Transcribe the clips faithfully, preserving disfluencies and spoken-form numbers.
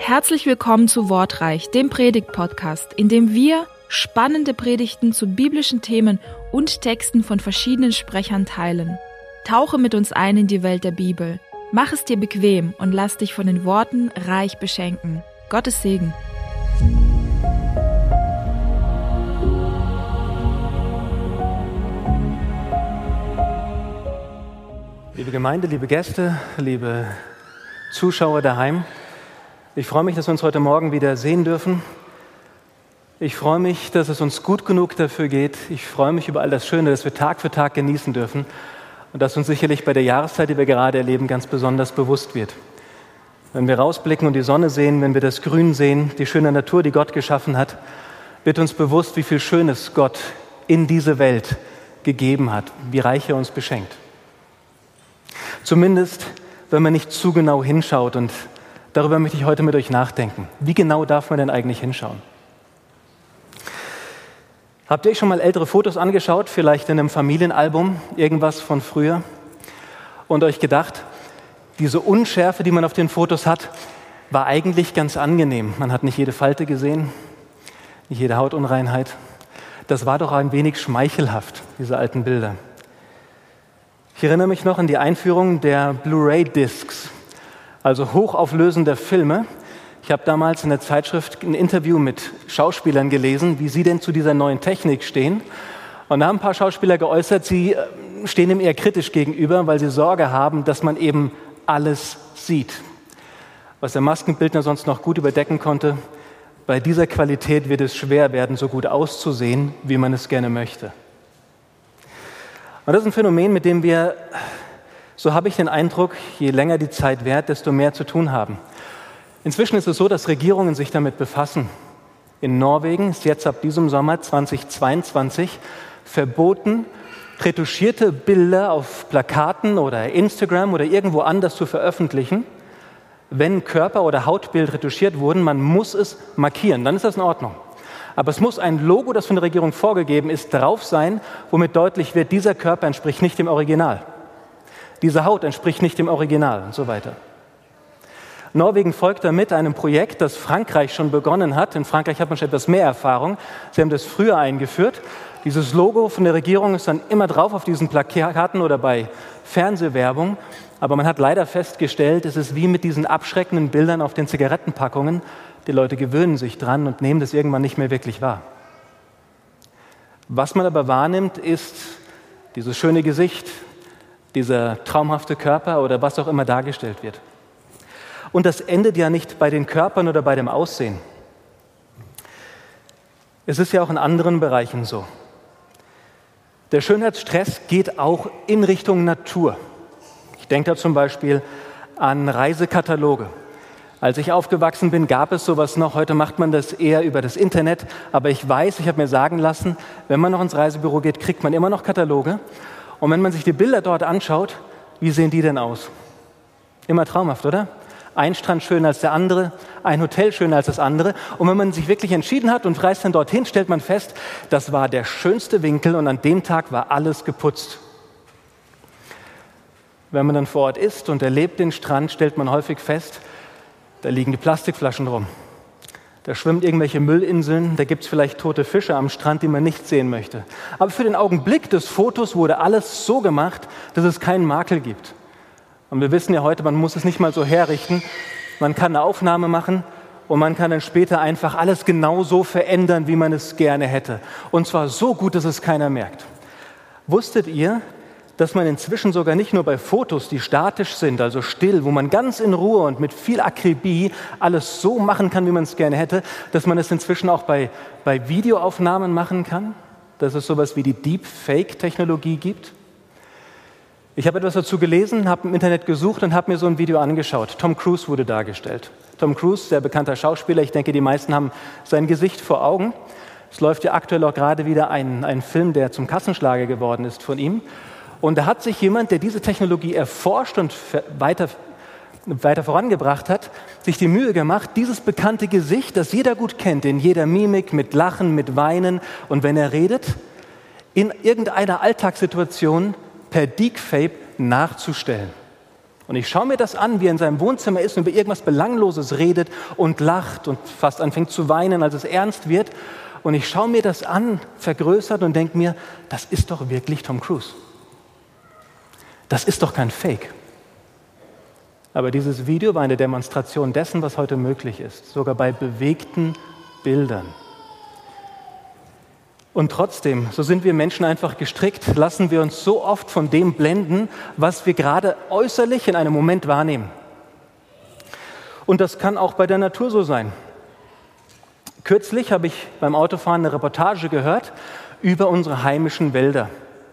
Herzlich willkommen zu Wortreich, dem Predigt-Podcast, in dem wir spannende Predigten zu biblischen Themen und Texten von verschiedenen Sprechern teilen. Tauche mit uns ein in die Welt der Bibel. Mach es dir bequem und lass dich von den Worten reich beschenken. Gottes Segen. Liebe Gemeinde, liebe Gäste, liebe Zuschauer daheim, ich freue mich, dass wir uns heute Morgen wieder sehen dürfen. Ich freue mich, dass es uns gut genug dafür geht. Ich freue mich über all das Schöne, das wir Tag für Tag genießen dürfen und das uns sicherlich bei der Jahreszeit, die wir gerade erleben, ganz besonders bewusst wird. Wenn wir rausblicken und die Sonne sehen, wenn wir das Grün sehen, die schöne Natur, die Gott geschaffen hat, wird uns bewusst, wie viel Schönes Gott in diese Welt gegeben hat, wie reich er uns beschenkt. Zumindest, wenn man nicht zu genau hinschaut, und darüber möchte ich heute mit euch nachdenken. Wie genau darf man denn eigentlich hinschauen? Habt ihr euch schon mal ältere Fotos angeschaut, vielleicht in einem Familienalbum, irgendwas von früher, und euch gedacht, diese Unschärfe, die man auf den Fotos hat, war eigentlich ganz angenehm. Man hat nicht jede Falte gesehen, nicht jede Hautunreinheit. Das war doch ein wenig schmeichelhaft, diese alten Bilder. Ich erinnere mich noch an die Einführung der Blu-ray-Discs, also hochauflösender Filme. Ich habe damals in der Zeitschrift ein Interview mit Schauspielern gelesen, wie sie denn zu dieser neuen Technik stehen. Und da haben ein paar Schauspieler geäußert, sie stehen dem eher kritisch gegenüber, weil sie Sorge haben, dass man eben alles sieht. Was der Maskenbildner sonst noch gut überdecken konnte, bei dieser Qualität wird es schwer werden, so gut auszusehen, wie man es gerne möchte. Und das ist ein Phänomen, mit dem wir, so habe ich den Eindruck, je länger die Zeit währt, desto mehr zu tun haben. Inzwischen ist es so, dass Regierungen sich damit befassen. In Norwegen ist jetzt ab diesem Sommer zweitausendzweiundzwanzig verboten, retuschierte Bilder auf Plakaten oder Instagram oder irgendwo anders zu veröffentlichen. Wenn Körper- oder Hautbild retuschiert wurden, man muss es markieren, dann ist das in Ordnung. Aber es muss ein Logo, das von der Regierung vorgegeben ist, drauf sein, womit deutlich wird, dieser Körper entspricht nicht dem Original. Diese Haut entspricht nicht dem Original und so weiter. Norwegen folgt damit einem Projekt, das Frankreich schon begonnen hat. In Frankreich hat man schon etwas mehr Erfahrung. Sie haben das früher eingeführt. Dieses Logo von der Regierung ist dann immer drauf auf diesen Plakaten oder bei Fernsehwerbung. Aber man hat leider festgestellt, es ist wie mit diesen abschreckenden Bildern auf den Zigarettenpackungen. Die Leute gewöhnen sich dran und nehmen das irgendwann nicht mehr wirklich wahr. Was man aber wahrnimmt, ist dieses schöne Gesicht, dieser traumhafte Körper oder was auch immer dargestellt wird. Und das endet ja nicht bei den Körpern oder bei dem Aussehen. Es ist ja auch in anderen Bereichen so. Der Schönheitsstress geht auch in Richtung Natur. Ich denke da zum Beispiel an Reisekataloge. Als ich aufgewachsen bin, gab es sowas noch. Heute macht man das eher über das Internet. Aber ich weiß, ich habe mir sagen lassen, wenn man noch ins Reisebüro geht, kriegt man immer noch Kataloge. Und wenn man sich die Bilder dort anschaut, wie sehen die denn aus? Immer traumhaft, oder? Ein Strand schöner als der andere, ein Hotel schöner als das andere. Und wenn man sich wirklich entschieden hat und reist dann dorthin, stellt man fest, das war der schönste Winkel und an dem Tag war alles geputzt. Wenn man dann vor Ort ist und erlebt den Strand, stellt man häufig fest, da liegen die Plastikflaschen rum. Da schwimmen irgendwelche Müllinseln, da gibt es vielleicht tote Fische am Strand, die man nicht sehen möchte. Aber für den Augenblick des Fotos wurde alles so gemacht, dass es keinen Makel gibt. Und wir wissen ja heute, man muss es nicht mal so herrichten. Man kann eine Aufnahme machen und man kann dann später einfach alles genau so verändern, wie man es gerne hätte. Und zwar so gut, dass es keiner merkt. Wusstet ihr, dass man inzwischen sogar nicht nur bei Fotos, die statisch sind, also still, wo man ganz in Ruhe und mit viel Akribie alles so machen kann, wie man es gerne hätte, dass man es inzwischen auch bei, bei Videoaufnahmen machen kann? Dass es sowas wie die Deepfake-Technologie gibt? Ich habe etwas dazu gelesen, habe im Internet gesucht und habe mir so ein Video angeschaut. Tom Cruise wurde dargestellt. Tom Cruise, sehr bekannter Schauspieler, ich denke, die meisten haben sein Gesicht vor Augen. Es läuft ja aktuell auch gerade wieder ein, ein Film, der zum Kassenschlager geworden ist von ihm. Und da hat sich jemand, der diese Technologie erforscht und weiter, weiter vorangebracht hat, sich die Mühe gemacht, dieses bekannte Gesicht, das jeder gut kennt, in jeder Mimik, mit Lachen, mit Weinen und wenn er redet, in irgendeiner Alltagssituation per Deepfake nachzustellen. Und ich schaue mir das an, wie er in seinem Wohnzimmer ist und über irgendwas Belangloses redet und lacht und fast anfängt zu weinen, als es ernst wird. Und ich schaue mir das an, vergrößert und denke mir, das ist doch wirklich Tom Cruise. Das ist doch kein Fake. Aber dieses Video war eine Demonstration dessen, was heute möglich ist, sogar bei bewegten Bildern. Und trotzdem, so sind wir Menschen einfach gestrickt, lassen wir uns so oft von dem blenden, was wir gerade äußerlich in einem Moment wahrnehmen. Und das kann auch bei der Natur so sein. Kürzlich habe ich beim Autofahren eine Reportage gehört über unsere heimischen Wälder.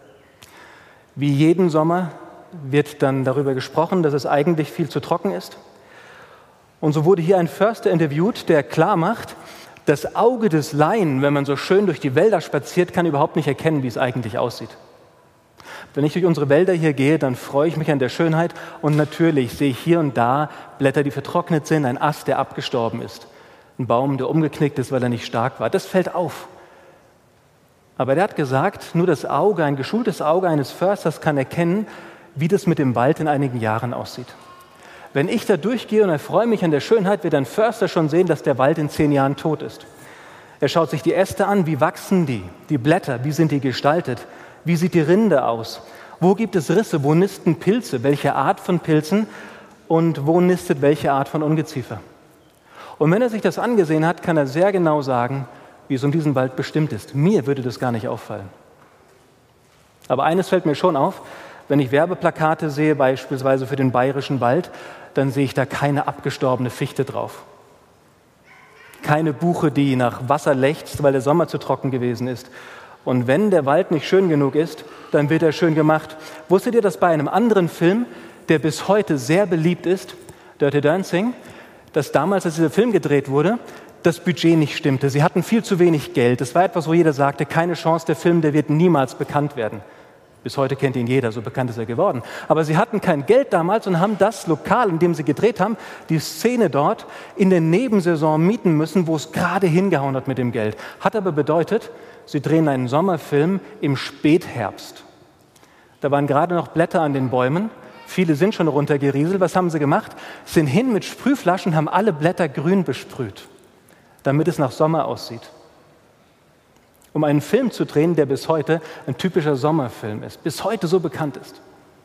Wie jeden Sommer wird dann darüber gesprochen, dass es eigentlich viel zu trocken ist. Und so wurde hier ein Förster interviewt, der klar macht, das Auge des Laien, wenn man so schön durch die Wälder spaziert, kann überhaupt nicht erkennen, wie es eigentlich aussieht. Wenn ich durch unsere Wälder hier gehe, dann freue ich mich an der Schönheit und natürlich sehe ich hier und da Blätter, die vertrocknet sind, ein Ast, der abgestorben ist, ein Baum, der umgeknickt ist, weil er nicht stark war. Das fällt auf. Aber der hat gesagt, nur das Auge, ein geschultes Auge eines Försters kann erkennen, wie das mit dem Wald in einigen Jahren aussieht. Wenn ich da durchgehe und erfreue mich an der Schönheit, wird ein Förster schon sehen, dass der Wald in zehn Jahren tot ist. Er schaut sich die Äste an, wie wachsen die, die Blätter, wie sind die gestaltet, wie sieht die Rinde aus, wo gibt es Risse, wo nisten Pilze, welche Art von Pilzen und wo nistet welche Art von Ungeziefer. Und wenn er sich das angesehen hat, kann er sehr genau sagen, wie es um diesen Wald bestimmt ist. Mir würde das gar nicht auffallen. Aber eines fällt mir schon auf, wenn ich Werbeplakate sehe, beispielsweise für den Bayerischen Wald, dann sehe ich da keine abgestorbene Fichte drauf. Keine Buche, die nach Wasser lechzt, weil der Sommer zu trocken gewesen ist. Und wenn der Wald nicht schön genug ist, dann wird er schön gemacht. Wusstet ihr, dass bei einem anderen Film, der bis heute sehr beliebt ist, Dirty Dancing, dass damals, als dieser Film gedreht wurde, das Budget nicht stimmte. Sie hatten viel zu wenig Geld. Das war etwas, wo jeder sagte, keine Chance, der Film, der wird niemals bekannt werden. Bis heute kennt ihn jeder, so bekannt ist er geworden. Aber sie hatten kein Geld damals und haben das Lokal, in dem sie gedreht haben, die Szene dort, in der Nebensaison mieten müssen, wo es gerade hingehauen hat mit dem Geld. Hat aber bedeutet, sie drehen einen Sommerfilm im Spätherbst. Da waren gerade noch Blätter an den Bäumen. Viele sind schon runtergerieselt. Was haben sie gemacht? Sind hin mit Sprühflaschen, haben alle Blätter grün besprüht, damit es nach Sommer aussieht. Um einen Film zu drehen, der bis heute ein typischer Sommerfilm ist, bis heute so bekannt ist.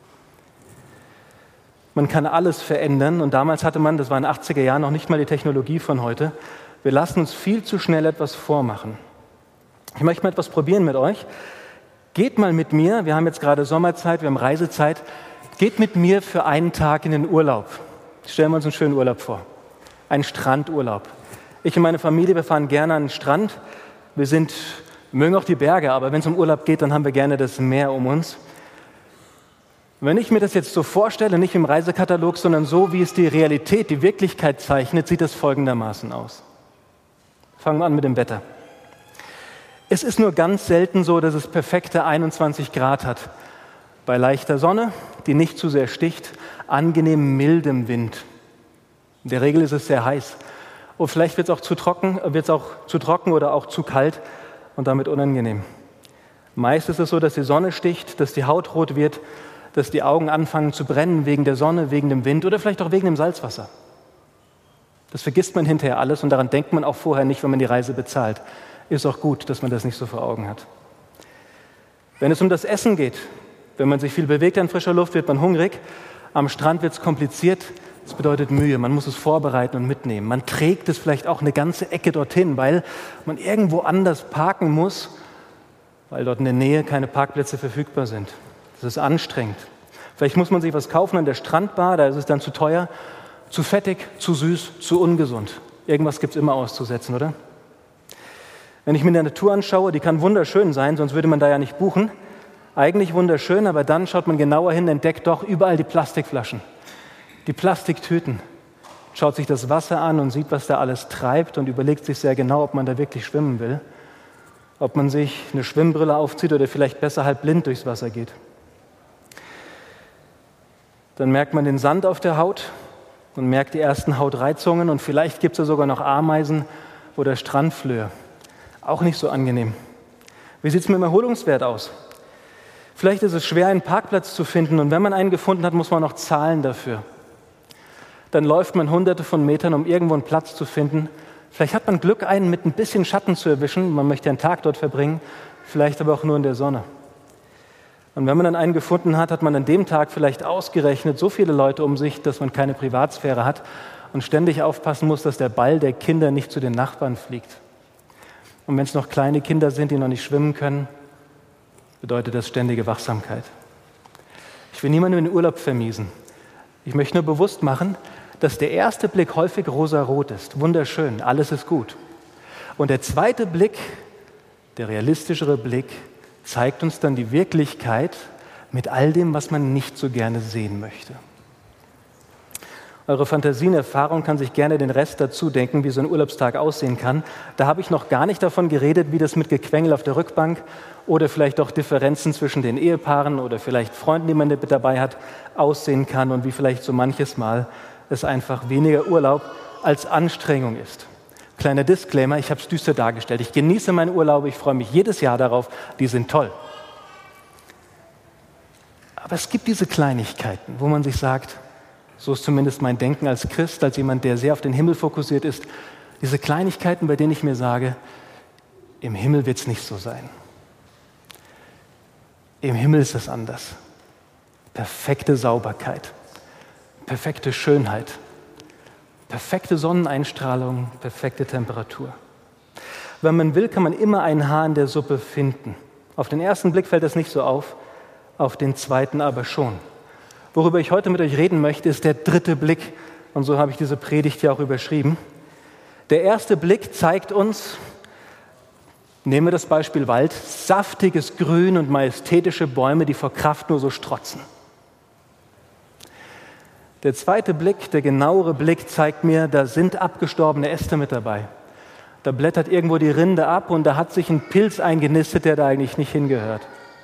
Man kann alles verändern und damals hatte man, das war in den achtziger Jahren, noch nicht mal die Technologie von heute. Wir lassen uns viel zu schnell etwas vormachen. Ich möchte mal etwas probieren mit euch. Geht mal mit mir, wir haben jetzt gerade Sommerzeit, wir haben Reisezeit, geht mit mir für einen Tag in den Urlaub. Stellen wir uns einen schönen Urlaub vor, einen Strandurlaub. Ich und meine Familie, wir fahren gerne an den Strand, wir sind... Wir mögen auch die Berge, aber wenn es um Urlaub geht, dann haben wir gerne das Meer um uns. Wenn ich mir das jetzt so vorstelle, nicht im Reisekatalog, sondern so, wie es die Realität, die Wirklichkeit zeichnet, sieht das folgendermaßen aus. Fangen wir an mit dem Wetter. Es ist nur ganz selten so, dass es perfekte einundzwanzig Grad hat. Bei leichter Sonne, die nicht zu sehr sticht, angenehm mildem Wind. In der Regel ist es sehr heiß. Und vielleicht wird es auch zu trocken, wird es auch zu trocken oder auch zu kalt. Und damit unangenehm. Meist ist es so, dass die Sonne sticht, dass die Haut rot wird, dass die Augen anfangen zu brennen wegen der Sonne, wegen dem Wind oder vielleicht auch wegen dem Salzwasser. Das vergisst man hinterher alles und daran denkt man auch vorher nicht, wenn man die Reise bezahlt. Ist auch gut, dass man das nicht so vor Augen hat. Wenn es um das Essen geht, wenn man sich viel bewegt an frischer Luft, wird man hungrig. Am Strand wird es kompliziert. Das bedeutet Mühe, man muss es vorbereiten und mitnehmen. Man trägt es vielleicht auch eine ganze Ecke dorthin, weil man irgendwo anders parken muss, weil dort in der Nähe keine Parkplätze verfügbar sind. Das ist anstrengend. Vielleicht muss man sich was kaufen an der Strandbar, da ist es dann zu teuer, zu fettig, zu süß, zu ungesund. Irgendwas gibt es immer auszusetzen, oder? Wenn ich mir die Natur anschaue, die kann wunderschön sein, sonst würde man da ja nicht buchen. Eigentlich wunderschön, aber dann schaut man genauer hin, entdeckt doch überall die Plastikflaschen. Die Plastiktüten, schaut sich das Wasser an und sieht, was da alles treibt und überlegt sich sehr genau, ob man da wirklich schwimmen will, ob man sich eine Schwimmbrille aufzieht oder vielleicht besser halb blind durchs Wasser geht. Dann merkt man den Sand auf der Haut und merkt die ersten Hautreizungen und vielleicht gibt es ja sogar noch Ameisen oder Strandflöhe. Auch nicht so angenehm. Wie sieht es mit dem Erholungswert aus? Vielleicht ist es schwer, einen Parkplatz zu finden und wenn man einen gefunden hat, muss man noch zahlen dafür. Dann läuft man hunderte von Metern, um irgendwo einen Platz zu finden. Vielleicht hat man Glück, einen mit ein bisschen Schatten zu erwischen. Man möchte einen Tag dort verbringen, vielleicht aber auch nur in der Sonne. Und wenn man dann einen gefunden hat, hat man an dem Tag vielleicht ausgerechnet so viele Leute um sich, dass man keine Privatsphäre hat und ständig aufpassen muss, dass der Ball der Kinder nicht zu den Nachbarn fliegt. Und wenn es noch kleine Kinder sind, die noch nicht schwimmen können, bedeutet das ständige Wachsamkeit. Ich will niemandem den Urlaub vermiesen. Ich möchte nur bewusst machen, dass der erste Blick häufig rosarot ist. Wunderschön, alles ist gut. Und der zweite Blick, der realistischere Blick, zeigt uns dann die Wirklichkeit mit all dem, was man nicht so gerne sehen möchte. Eure Fantasienerfahrung kann sich gerne den Rest dazu denken, wie so ein Urlaubstag aussehen kann. Da habe ich noch gar nicht davon geredet, wie das mit Gequengel auf der Rückbank oder vielleicht auch Differenzen zwischen den Ehepaaren oder vielleicht Freunden, die man mit dabei hat, aussehen kann und wie vielleicht so manches Mal es einfach weniger Urlaub als Anstrengung ist. Kleiner Disclaimer, ich habe es düster dargestellt. Ich genieße meine Urlaube, ich freue mich jedes Jahr darauf, die sind toll. Aber es gibt diese Kleinigkeiten, wo man sich sagt, so ist zumindest mein Denken als Christ, als jemand, der sehr auf den Himmel fokussiert ist, diese Kleinigkeiten, bei denen ich mir sage, im Himmel wird es nicht so sein. Im Himmel ist es anders. Perfekte Sauberkeit, perfekte Schönheit, perfekte Sonneneinstrahlung, perfekte Temperatur. Wenn man will, kann man immer ein Haar in der Suppe finden. Auf den ersten Blick fällt das nicht so auf, auf den zweiten aber schon. Worüber ich heute mit euch reden möchte, ist der dritte Blick. Und so habe ich diese Predigt ja auch überschrieben. Der erste Blick zeigt uns, nehmen wir das Beispiel Wald, saftiges Grün und majestätische Bäume, die vor Kraft nur so strotzen. Der zweite Blick, der genauere Blick zeigt mir, da sind abgestorbene Äste mit dabei. Da blättert irgendwo die Rinde ab und da hat sich ein Pilz eingenistet, der da eigentlich nicht hingehört.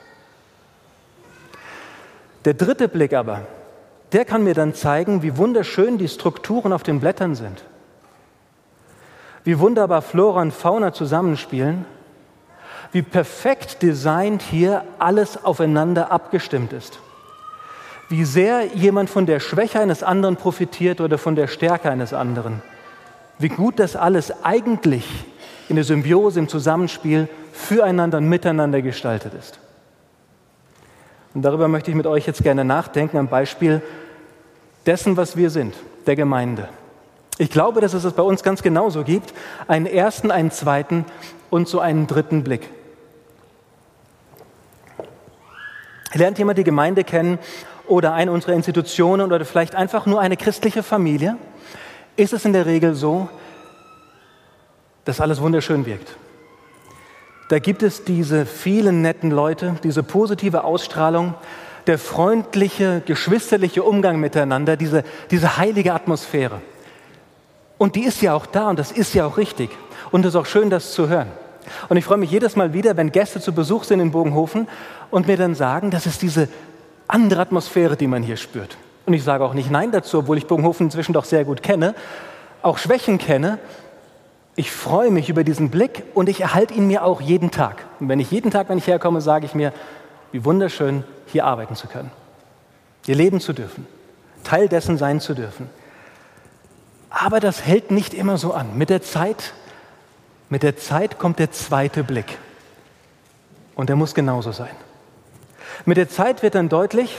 Der dritte Blick aber, der kann mir dann zeigen, wie wunderschön die Strukturen auf den Blättern sind. Wie wunderbar Flora und Fauna zusammenspielen. Wie perfekt designt hier alles aufeinander abgestimmt ist. Wie sehr jemand von der Schwäche eines anderen profitiert oder von der Stärke eines anderen. Wie gut das alles eigentlich in der Symbiose, im Zusammenspiel füreinander und miteinander gestaltet ist. Und darüber möchte ich mit euch jetzt gerne nachdenken, am Beispiel dessen, was wir sind, der Gemeinde. Ich glaube, dass es es bei uns ganz genauso gibt, einen ersten, einen zweiten und so einen dritten Blick. Lernt jemand die Gemeinde kennen oder eine unserer Institutionen oder vielleicht einfach nur eine christliche Familie, ist es in der Regel so, dass alles wunderschön wirkt. Da gibt es diese vielen netten Leute, diese positive Ausstrahlung, der freundliche, geschwisterliche Umgang miteinander, diese, diese heilige Atmosphäre. Und die ist ja auch da und das ist ja auch richtig. Und es ist auch schön, das zu hören. Und ich freue mich jedes Mal wieder, wenn Gäste zu Besuch sind in Bogenhofen und mir dann sagen, das ist diese andere Atmosphäre, die man hier spürt. Und ich sage auch nicht Nein dazu, obwohl ich Bogenhofen inzwischen doch sehr gut kenne, auch Schwächen kenne. Ich freue mich über diesen Blick und ich erhalte ihn mir auch jeden Tag. Und wenn ich jeden Tag, wenn ich herkomme, sage ich mir, wie wunderschön, hier arbeiten zu können, hier leben zu dürfen, Teil dessen sein zu dürfen. Aber das hält nicht immer so an. Mit der Zeit, mit der Zeit kommt der zweite Blick. Und der muss genauso sein. Mit der Zeit wird dann deutlich,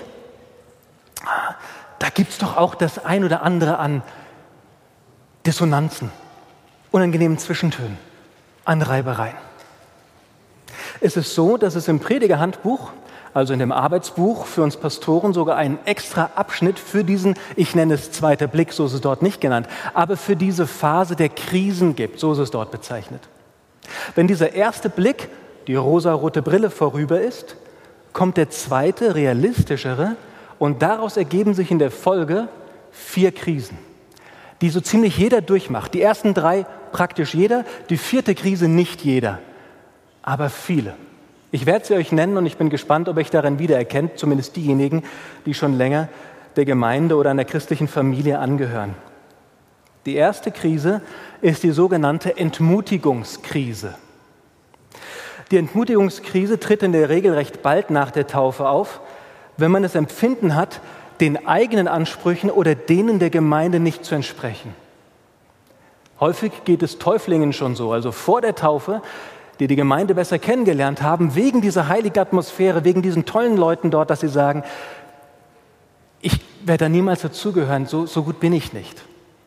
da gibt es doch auch das ein oder andere an Dissonanzen, unangenehmen Zwischentönen, an Reibereien. Es ist so, dass es im Predigerhandbuch, also in dem Arbeitsbuch für uns Pastoren, sogar einen extra Abschnitt für diesen, ich nenne es zweiter Blick, so ist es dort nicht genannt, aber für diese Phase der Krisen gibt, so ist es dort bezeichnet. Wenn dieser erste Blick, die rosarote Brille, vorüber ist, kommt der zweite, realistischere, und daraus ergeben sich in der Folge vier Krisen, die so ziemlich jeder durchmacht. Die ersten drei praktisch jeder, die vierte Krise nicht jeder, aber viele. Ich werde sie euch nennen und ich bin gespannt, ob ihr euch darin wiedererkennt, zumindest diejenigen, die schon länger der Gemeinde oder einer christlichen Familie angehören. Die erste Krise ist die sogenannte Entmutigungskrise. Die Entmutigungskrise tritt in der Regel recht bald nach der Taufe auf, wenn man das Empfinden hat, den eigenen Ansprüchen oder denen der Gemeinde nicht zu entsprechen. Häufig geht es Täuflingen schon so, also vor der Taufe, die die Gemeinde besser kennengelernt haben, wegen dieser heiligen Atmosphäre, wegen diesen tollen Leuten dort, dass sie sagen, ich werde da niemals dazugehören, so, so gut bin ich nicht.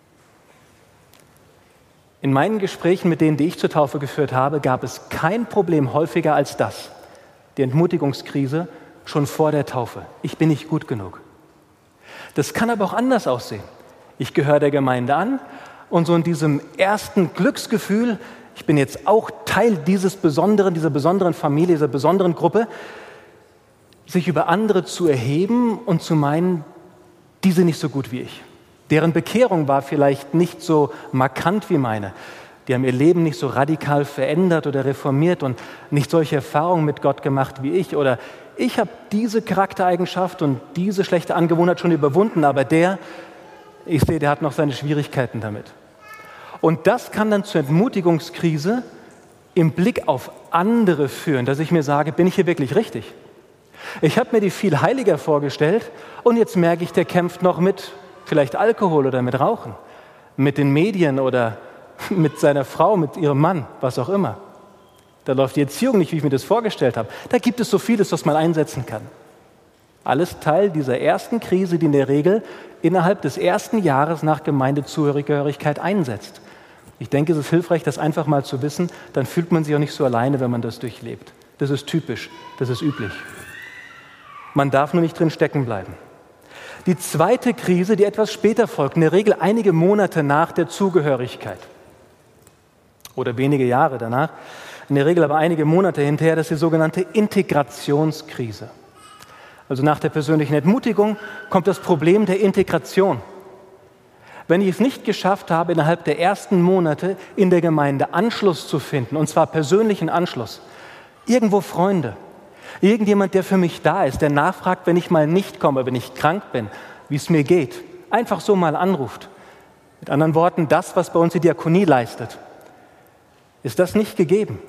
In meinen Gesprächen mit denen, die ich zur Taufe geführt habe, gab es kein Problem häufiger als das, die Entmutigungskrise schon vor der Taufe. Ich bin nicht gut genug. Das kann aber auch anders aussehen. Ich gehöre der Gemeinde an und so in diesem ersten Glücksgefühl, ich bin jetzt auch Teil dieses besonderen, dieser besonderen Familie, dieser besonderen Gruppe, sich über andere zu erheben und zu meinen, die sind nicht so gut wie ich. Deren Bekehrung war vielleicht nicht so markant wie meine. Die haben ihr Leben nicht so radikal verändert oder reformiert und nicht solche Erfahrungen mit Gott gemacht wie ich. Oder ich habe diese Charaktereigenschaft und diese schlechte Angewohnheit schon überwunden, aber der, ich sehe, der hat noch seine Schwierigkeiten damit. Und das kann dann zur Entmutigungskrise im Blick auf andere führen, dass ich mir sage, bin ich hier wirklich richtig? Ich habe mir die viel heiliger vorgestellt und jetzt merke ich, der kämpft noch mit vielleicht Alkohol oder mit Rauchen, mit den Medien oder mit seiner Frau, mit ihrem Mann, was auch immer. Da läuft die Erziehung nicht, wie ich mir das vorgestellt habe. Da gibt es so vieles, was man einsetzen kann. Alles Teil dieser ersten Krise, die in der Regel innerhalb des ersten Jahres nach Gemeindezugehörigkeit einsetzt. Ich denke, es ist hilfreich, das einfach mal zu wissen, dann fühlt man sich auch nicht so alleine, wenn man das durchlebt. Das ist typisch, das ist üblich. Man darf nur nicht drin stecken bleiben. Die zweite Krise, die etwas später folgt, in der Regel einige Monate nach der Zugehörigkeit oder wenige Jahre danach, in der Regel aber einige Monate hinterher, das ist die sogenannte Integrationskrise. Also nach der persönlichen Entmutigung kommt das Problem der Integration. Wenn ich es nicht geschafft habe, innerhalb der ersten Monate in der Gemeinde Anschluss zu finden, und zwar persönlichen Anschluss, irgendwo Freunde, irgendjemand, der für mich da ist, der nachfragt, wenn ich mal nicht komme, wenn ich krank bin, wie es mir geht, einfach so mal anruft. Mit anderen Worten, das, was bei uns die Diakonie leistet, ist das nicht gegeben.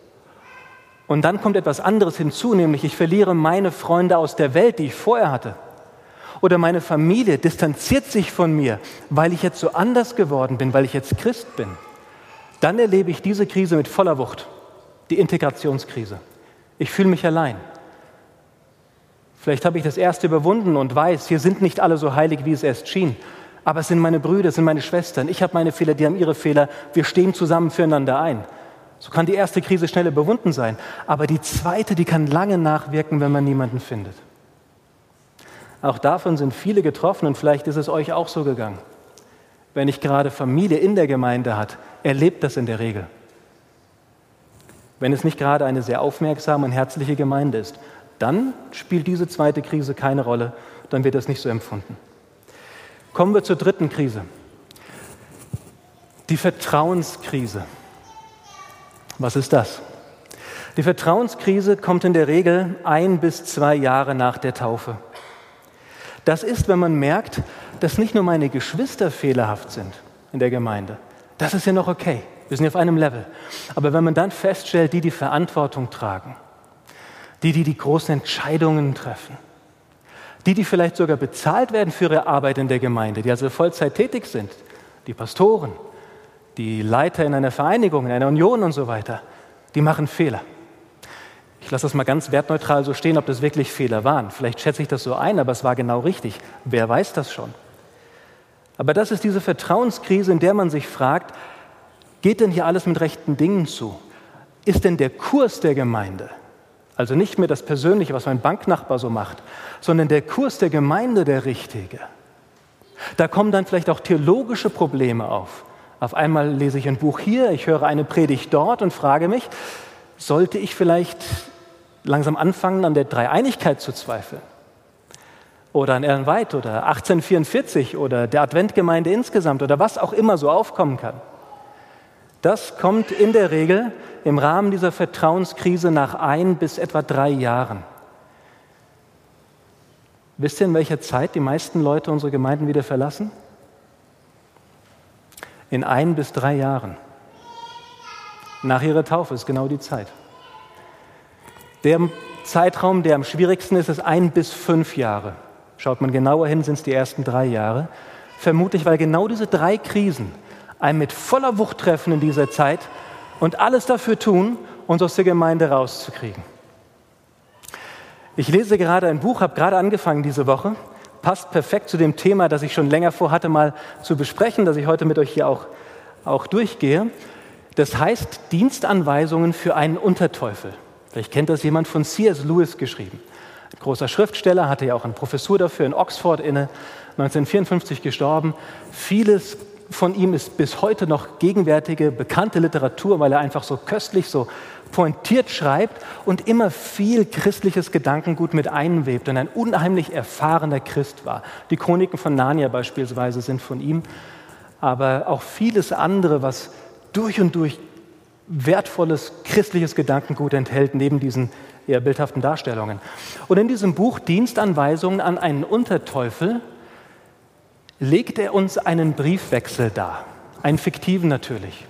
Und dann kommt etwas anderes hinzu, nämlich ich verliere meine Freunde aus der Welt, die ich vorher hatte. Oder meine Familie distanziert sich von mir, weil ich jetzt so anders geworden bin, weil ich jetzt Christ bin. Dann erlebe ich diese Krise mit voller Wucht, die Integrationskrise. Ich fühle mich allein. Vielleicht habe ich das erste überwunden und weiß, hier sind nicht alle so heilig, wie es erst schien. Aber es sind meine Brüder, es sind meine Schwestern. Ich habe meine Fehler, die haben ihre Fehler. Wir stehen zusammen füreinander ein. So kann die erste Krise schnell überwunden sein. Aber die zweite, die kann lange nachwirken, wenn man niemanden findet. Auch davon sind viele getroffen und vielleicht ist es euch auch so gegangen. Wer nicht gerade Familie in der Gemeinde hat, erlebt das in der Regel. Wenn es nicht gerade eine sehr aufmerksame und herzliche Gemeinde ist, dann spielt diese zweite Krise keine Rolle, dann wird das nicht so empfunden. Kommen wir zur dritten Krise, die Vertrauenskrise. Was ist das? Die Vertrauenskrise kommt in der Regel ein bis zwei Jahre nach der Taufe. Das ist, wenn man merkt, dass nicht nur meine Geschwister fehlerhaft sind in der Gemeinde. Das ist ja noch okay. Wir sind auf einem Level. Aber wenn man dann feststellt, die, die Verantwortung tragen, die, die die großen Entscheidungen treffen, die, die vielleicht sogar bezahlt werden für ihre Arbeit in der Gemeinde, die also Vollzeit tätig sind, die Pastoren, die Leiter in einer Vereinigung, in einer Union und so weiter, die machen Fehler. Ich lasse das mal ganz wertneutral so stehen, ob das wirklich Fehler waren. Vielleicht schätze ich das so ein, aber es war genau richtig. Wer weiß das schon? Aber das ist diese Vertrauenskrise, in der man sich fragt, geht denn hier alles mit rechten Dingen zu? Ist denn der Kurs der Gemeinde, also nicht mehr das Persönliche, was mein Banknachbar so macht, sondern der Kurs der Gemeinde der richtige? Da kommen dann vielleicht auch theologische Probleme auf. Auf einmal lese ich ein Buch hier, ich höre eine Predigt dort und frage mich, sollte ich vielleicht langsam anfangen, an der Dreieinigkeit zu zweifeln? Oder an Ellen White oder achtzehnhundertvierundvierzig oder der Adventgemeinde insgesamt oder was auch immer so aufkommen kann. Das kommt in der Regel im Rahmen dieser Vertrauenskrise nach ein bis etwa drei Jahren. Wisst ihr, in welcher Zeit die meisten Leute unsere Gemeinden wieder verlassen? In ein bis drei Jahren. Nach ihrer Taufe ist genau die Zeit. Der Zeitraum, der am schwierigsten ist, ist ein bis fünf Jahre. Schaut man genauer hin, sind es die ersten drei Jahre. Vermutlich, weil genau diese drei Krisen einen mit voller Wucht treffen in dieser Zeit und alles dafür tun, uns aus der Gemeinde rauszukriegen. Ich lese gerade ein Buch, habe gerade angefangen diese Woche, passt perfekt zu dem Thema, das ich schon länger vorhatte, mal zu besprechen, das ich heute mit euch hier auch, auch durchgehe. Das heißt Dienstanweisungen für einen Unterteufel. Vielleicht kennt das jemand, von C S Lewis geschrieben. Ein großer Schriftsteller, hatte ja auch eine Professur dafür in Oxford inne, neunzehnhundertvierundfünfzig gestorben. Vieles von ihm ist bis heute noch gegenwärtige, bekannte Literatur, weil er einfach so köstlich, so pointiert schreibt und immer viel christliches Gedankengut mit einwebt und ein unheimlich erfahrener Christ war. Die Chroniken von Narnia beispielsweise sind von ihm, aber auch vieles andere, was durch und durch wertvolles christliches Gedankengut enthält, neben diesen eher bildhaften Darstellungen. Und in diesem Buch Dienstanweisungen an einen Unterteufel legt er uns einen Briefwechsel dar, einen fiktiven natürlich.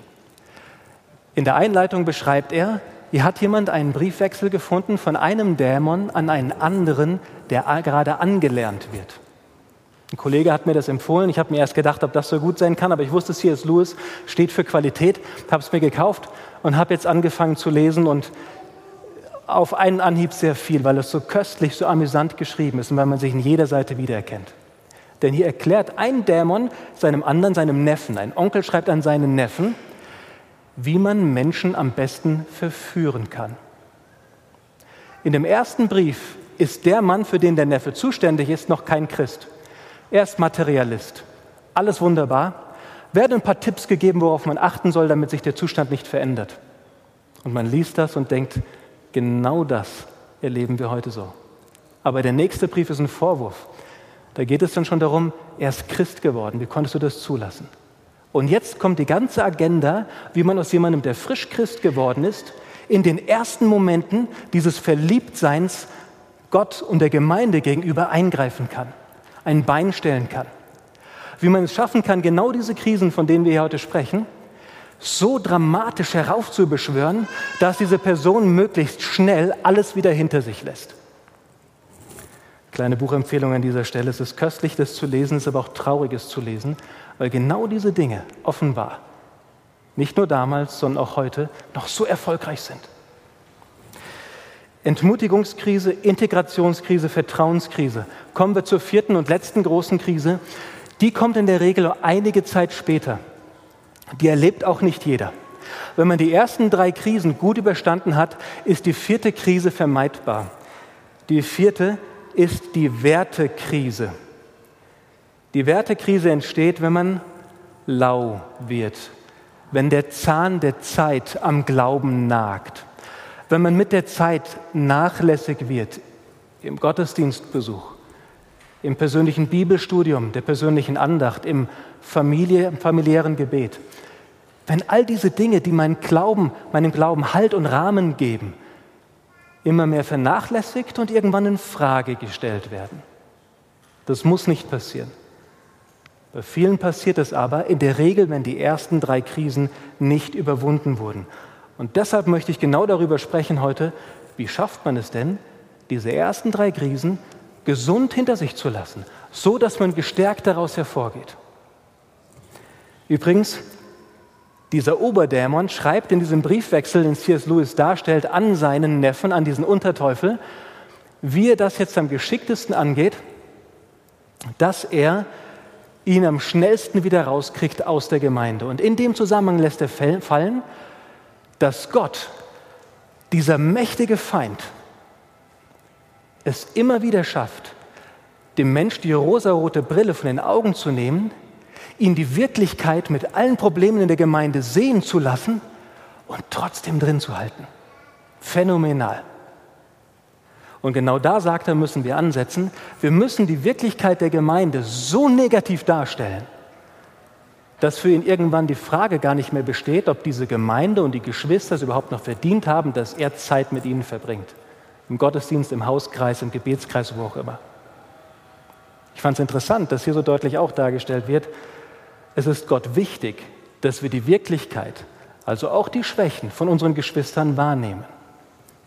In der Einleitung beschreibt er, hier hat jemand einen Briefwechsel gefunden von einem Dämon an einen anderen, der gerade angelernt wird. Ein Kollege hat mir das empfohlen, ich habe mir erst gedacht, ob das so gut sein kann, aber ich wusste, C S Lewis steht für Qualität, habe es mir gekauft und habe jetzt angefangen zu lesen und auf einen Anhieb sehr viel, weil es so köstlich, so amüsant geschrieben ist und weil man sich in jeder Seite wiedererkennt. Denn hier erklärt ein Dämon seinem anderen, seinem Neffen, ein Onkel schreibt an seinen Neffen, wie man Menschen am besten verführen kann. In dem ersten Brief ist der Mann, für den der Neffe zuständig ist, noch kein Christ. Er ist Materialist. Alles wunderbar. Werden ein paar Tipps gegeben, worauf man achten soll, damit sich der Zustand nicht verändert. Und man liest das und denkt, genau das erleben wir heute so. Aber der nächste Brief ist ein Vorwurf. Da geht es dann schon darum, er ist Christ geworden. Wie konntest du das zulassen? Und jetzt kommt die ganze Agenda, wie man aus jemandem, der frisch Christ geworden ist, in den ersten Momenten dieses Verliebtseins Gott und der Gemeinde gegenüber eingreifen kann, ein Bein stellen kann. Wie man es schaffen kann, genau diese Krisen, von denen wir hier heute sprechen, so dramatisch heraufzubeschwören, dass diese Person möglichst schnell alles wieder hinter sich lässt. Kleine Buchempfehlung an dieser Stelle. Es ist köstlich, das zu lesen, es ist aber auch traurig, es zu lesen, weil genau diese Dinge offenbar nicht nur damals, sondern auch heute noch so erfolgreich sind. Entmutigungskrise, Integrationskrise, Vertrauenskrise. Kommen wir zur vierten und letzten großen Krise. Die kommt in der Regel einige Zeit später. Die erlebt auch nicht jeder. Wenn man die ersten drei Krisen gut überstanden hat, ist die vierte Krise vermeidbar. Die vierte ist die Wertekrise. Die Wertekrise entsteht, wenn man lau wird, wenn der Zahn der Zeit am Glauben nagt, wenn man mit der Zeit nachlässig wird im Gottesdienstbesuch, im persönlichen Bibelstudium, der persönlichen Andacht, im Familie, im familiären Gebet. Wenn all diese Dinge, die meinen Glauben, meinem Glauben Halt und Rahmen geben, immer mehr vernachlässigt und irgendwann in Frage gestellt werden. Das muss nicht passieren. Bei vielen passiert es aber in der Regel, wenn die ersten drei Krisen nicht überwunden wurden. Und deshalb möchte ich genau darüber sprechen heute, wie schafft man es denn, diese ersten drei Krisen gesund hinter sich zu lassen, so dass man gestärkt daraus hervorgeht. Übrigens, dieser Oberdämon schreibt in diesem Briefwechsel, den C S Lewis darstellt, an seinen Neffen, an diesen Unterteufel, wie er das jetzt am geschicktesten angeht, dass er ihn am schnellsten wieder rauskriegt aus der Gemeinde. Und in dem Zusammenhang lässt er fallen, dass Gott, dieser mächtige Feind, es immer wieder schafft, dem Mensch die rosarote Brille von den Augen zu nehmen, ihn die Wirklichkeit mit allen Problemen in der Gemeinde sehen zu lassen und trotzdem drin zu halten. Phänomenal. Und genau da, sagt er, müssen wir ansetzen. Wir müssen die Wirklichkeit der Gemeinde so negativ darstellen, dass für ihn irgendwann die Frage gar nicht mehr besteht, ob diese Gemeinde und die Geschwister es überhaupt noch verdient haben, dass er Zeit mit ihnen verbringt. Im Gottesdienst, im Hauskreis, im Gebetskreis, wo auch immer. Ich fand es interessant, dass hier so deutlich auch dargestellt wird, es ist Gott wichtig, dass wir die Wirklichkeit, also auch die Schwächen von unseren Geschwistern wahrnehmen.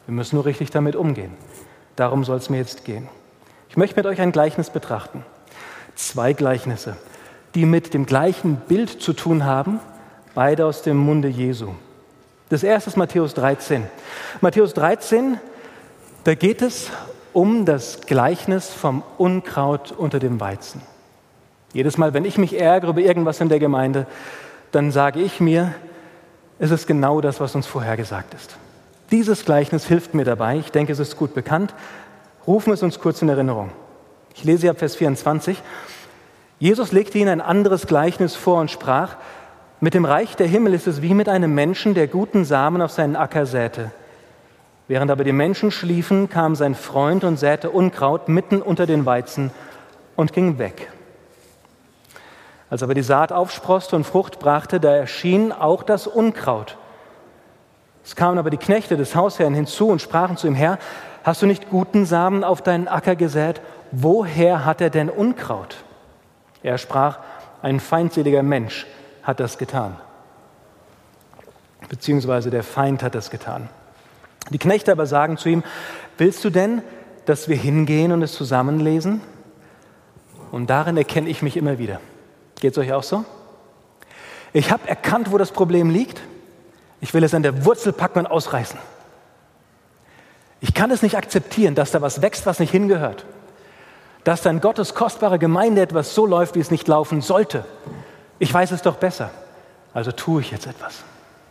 Wir müssen nur richtig damit umgehen. Darum soll es mir jetzt gehen. Ich möchte mit euch ein Gleichnis betrachten. Zwei Gleichnisse, die mit dem gleichen Bild zu tun haben, beide aus dem Munde Jesu. Das erste ist Matthäus dreizehn. Matthäus dreizehn, da geht es um das Gleichnis vom Unkraut unter dem Weizen. Jedes Mal, wenn ich mich ärgere über irgendwas in der Gemeinde, dann sage ich mir, es ist genau das, was uns vorher gesagt ist. Dieses Gleichnis hilft mir dabei. Ich denke, es ist gut bekannt. Rufen wir es uns kurz in Erinnerung. Ich lese ab Vers vierundzwanzig. Jesus legte ihnen ein anderes Gleichnis vor und sprach: Mit dem Reich der Himmel ist es wie mit einem Menschen, der guten Samen auf seinen Acker säte. Während aber die Menschen schliefen, kam sein Freund und säte Unkraut mitten unter den Weizen und ging weg. Als aber die Saat aufsproßte und Frucht brachte, da erschien auch das Unkraut. Es kamen aber die Knechte des Hausherrn hinzu und sprachen zu ihm: Herr, hast du nicht guten Samen auf deinen Acker gesät? Woher hat er denn Unkraut? Er sprach: Ein feindseliger Mensch hat das getan. Beziehungsweise der Feind hat das getan. Die Knechte aber sagen zu ihm: Willst du denn, dass wir hingehen und es zusammenlesen? Und darin erkenne ich mich immer wieder. Geht es euch auch so? Ich habe erkannt, wo das Problem liegt. Ich will es an der Wurzel packen und ausreißen. Ich kann es nicht akzeptieren, dass da was wächst, was nicht hingehört. Dass da in Gottes kostbare Gemeinde etwas so läuft, wie es nicht laufen sollte. Ich weiß es doch besser. Also tue ich jetzt etwas.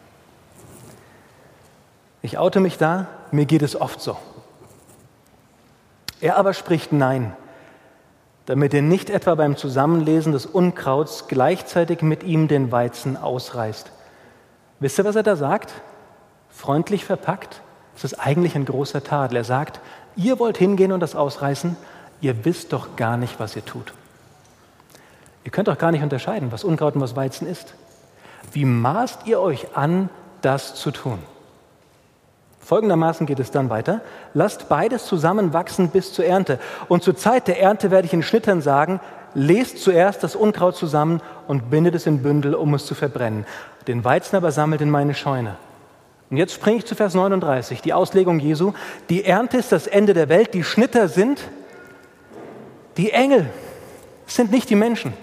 Ich oute mich da, mir geht es oft so. Er aber spricht Nein, damit ihr nicht etwa beim Zusammenlesen des Unkrauts gleichzeitig mit ihm den Weizen ausreißt. Wisst ihr, was er da sagt? Freundlich verpackt. Es ist eigentlich ein großer Tadel. Er sagt: Ihr wollt hingehen und das ausreißen, ihr wisst doch gar nicht, was ihr tut. Ihr könnt doch gar nicht unterscheiden, was Unkraut und was Weizen ist. Wie maßt ihr euch an, das zu tun? Folgendermaßen geht es dann weiter: Lasst beides zusammenwachsen bis zur Ernte. Und zur Zeit der Ernte werde ich den Schnittern sagen: Lest zuerst das Unkraut zusammen und bindet es in Bündel, um es zu verbrennen. Den Weizen aber sammelt in meine Scheune. Und jetzt springe ich zu Vers neununddreißig, die Auslegung Jesu. Die Ernte ist das Ende der Welt, die Schnitter sind die Engel, es sind nicht die Menschen.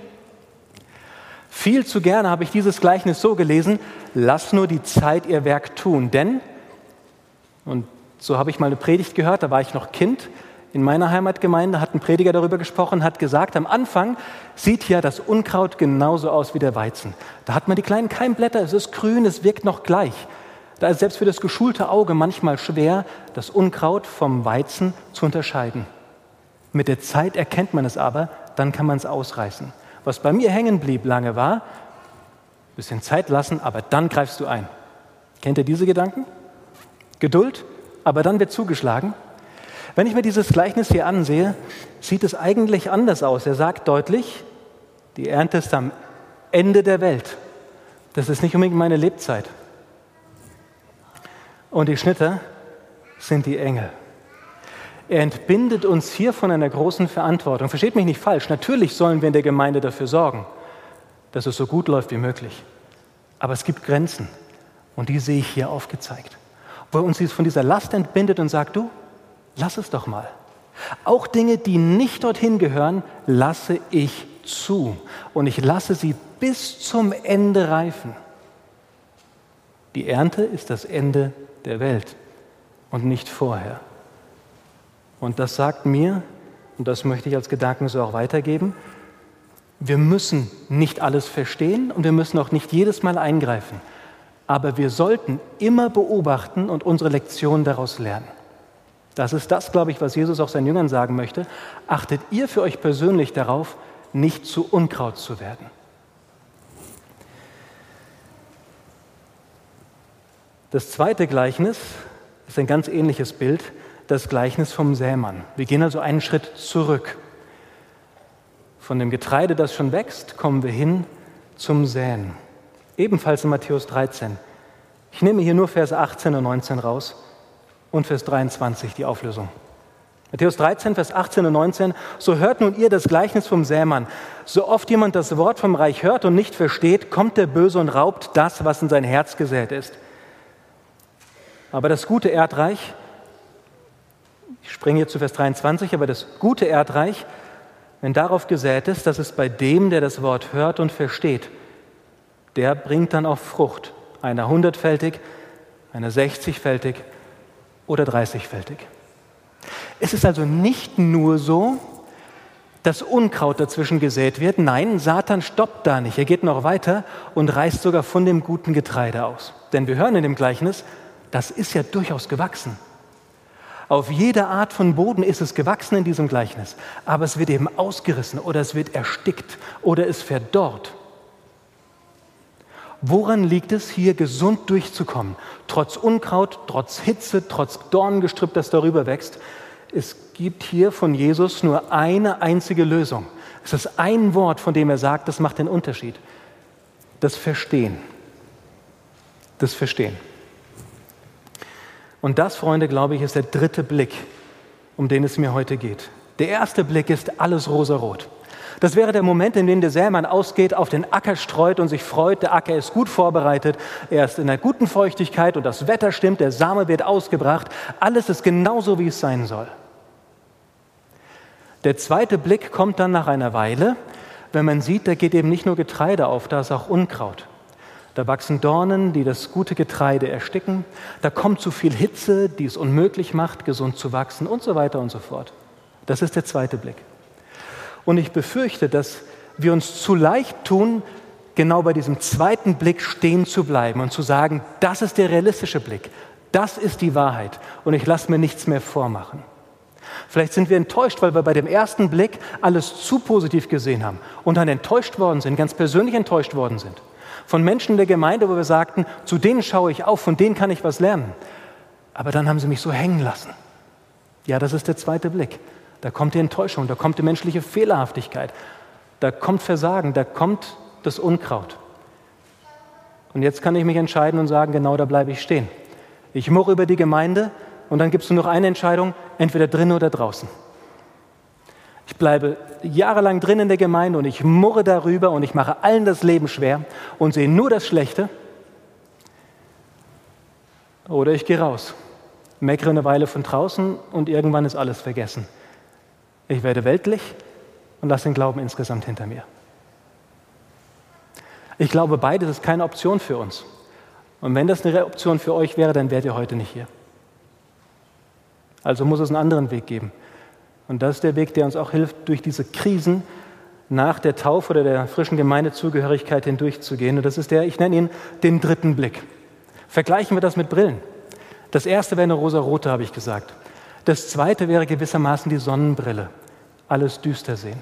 Viel zu gerne habe ich dieses Gleichnis so gelesen: Lass nur die Zeit ihr Werk tun, denn, und so habe ich mal eine Predigt gehört, da war ich noch Kind, in meiner Heimatgemeinde hat ein Prediger darüber gesprochen, hat gesagt, am Anfang sieht ja das Unkraut genauso aus wie der Weizen. Da hat man die kleinen Keimblätter, es ist grün, es wirkt noch gleich. Da ist selbst für das geschulte Auge manchmal schwer, das Unkraut vom Weizen zu unterscheiden. Mit der Zeit erkennt man es aber, dann kann man es ausreißen. Was bei mir hängen blieb lange war: Ein bisschen Zeit lassen, aber dann greifst du ein. Kennt ihr diese Gedanken? Geduld, aber dann wird zugeschlagen. Wenn ich mir dieses Gleichnis hier ansehe, sieht es eigentlich anders aus. Er sagt deutlich, die Ernte ist am Ende der Welt. Das ist nicht unbedingt meine Lebzeit. Und die Schnitter sind die Engel. Er entbindet uns hier von einer großen Verantwortung. Versteht mich nicht falsch, natürlich sollen wir in der Gemeinde dafür sorgen, dass es so gut läuft wie möglich. Aber es gibt Grenzen und die sehe ich hier aufgezeigt. Wo er uns von dieser Last entbindet und sagt: Du, lass es doch mal. Auch Dinge, die nicht dorthin gehören, lasse ich zu. Und ich lasse sie bis zum Ende reifen. Die Ernte ist das Ende der Welt und nicht vorher. Und das sagt mir, und das möchte ich als Gedanken so auch weitergeben, wir müssen nicht alles verstehen und wir müssen auch nicht jedes Mal eingreifen. Aber wir sollten immer beobachten und unsere Lektion daraus lernen. Das ist das, glaube ich, was Jesus auch seinen Jüngern sagen möchte. Achtet ihr für euch persönlich darauf, nicht zu Unkraut zu werden. Das zweite Gleichnis ist ein ganz ähnliches Bild, das Gleichnis vom Sämann. Wir gehen also einen Schritt zurück. Von dem Getreide, das schon wächst, kommen wir hin zum Säen. Ebenfalls in Matthäus dreizehn. Ich nehme hier nur Verse achtzehn und neunzehn raus und Vers dreiundzwanzig, die Auflösung. Matthäus dreizehn, Vers achtzehn und neunzehn. So hört nun ihr das Gleichnis vom Sämann. So oft jemand das Wort vom Reich hört und nicht versteht, kommt der Böse und raubt das, was in sein Herz gesät ist. Aber das gute Erdreich Ich springe jetzt zu Vers dreiundzwanzig, aber das gute Erdreich, wenn darauf gesät ist, dass es bei dem, der das Wort hört und versteht, der bringt dann auch Frucht, einer hundertfältig, einer sechzigfältig oder dreißigfältig. Es ist also nicht nur so, dass Unkraut dazwischen gesät wird. Nein, Satan stoppt da nicht. Er geht noch weiter und reißt sogar von dem guten Getreide aus. Denn wir hören in dem Gleichnis, das ist ja durchaus gewachsen. Auf jede Art von Boden ist es gewachsen in diesem Gleichnis. Aber es wird eben ausgerissen oder es wird erstickt oder es verdorrt. Woran liegt es, hier gesund durchzukommen? Trotz Unkraut, trotz Hitze, trotz Dornengestrüpp, das darüber wächst. Es gibt hier von Jesus nur eine einzige Lösung. Es ist ein Wort, von dem er sagt, das macht den Unterschied. Das Verstehen. Das Verstehen. Und das, Freunde, glaube ich, ist der dritte Blick, um den es mir heute geht. Der erste Blick ist alles rosarot. Das wäre der Moment, in dem der Sämann ausgeht, auf den Acker streut und sich freut. Der Acker ist gut vorbereitet, er ist in einer guten Feuchtigkeit und das Wetter stimmt, der Same wird ausgebracht. Alles ist genauso, wie es sein soll. Der zweite Blick kommt dann nach einer Weile, wenn man sieht, da geht eben nicht nur Getreide auf, da ist auch Unkraut. Da wachsen Dornen, die das gute Getreide ersticken. Da kommt zu viel Hitze, die es unmöglich macht, gesund zu wachsen und so weiter und so fort. Das ist der zweite Blick. Und ich befürchte, dass wir uns zu leicht tun, genau bei diesem zweiten Blick stehen zu bleiben und zu sagen, das ist der realistische Blick, das ist die Wahrheit und ich lasse mir nichts mehr vormachen. Vielleicht sind wir enttäuscht, weil wir bei dem ersten Blick alles zu positiv gesehen haben und dann enttäuscht worden sind, ganz persönlich enttäuscht worden sind. Von Menschen in der Gemeinde, wo wir sagten, zu denen schaue ich auf, von denen kann ich was lernen. Aber dann haben sie mich so hängen lassen. Ja, das ist der zweite Blick. Da kommt die Enttäuschung, da kommt die menschliche Fehlerhaftigkeit, da kommt Versagen, da kommt das Unkraut. Und jetzt kann ich mich entscheiden und sagen, genau da bleibe ich stehen. Ich murre über die Gemeinde und dann gibt es nur noch eine Entscheidung, entweder drinnen oder draußen. Ich bleibe jahrelang drin in der Gemeinde und ich murre darüber und ich mache allen das Leben schwer und sehe nur das Schlechte. Oder ich gehe raus, meckere eine Weile von draußen und irgendwann ist alles vergessen. Ich werde weltlich und lasse den Glauben insgesamt hinter mir. Ich glaube, beides ist keine Option für uns. Und wenn das eine Option für euch wäre, dann wärt ihr heute nicht hier. Also muss es einen anderen Weg geben. Und das ist der Weg, der uns auch hilft, durch diese Krisen nach der Taufe oder der frischen Gemeindezugehörigkeit hindurchzugehen. Und das ist der, ich nenne ihn den dritten Blick. Vergleichen wir das mit Brillen. Das erste wäre eine rosarote, habe ich gesagt. Das zweite wäre gewissermaßen die Sonnenbrille. Alles düster sehen.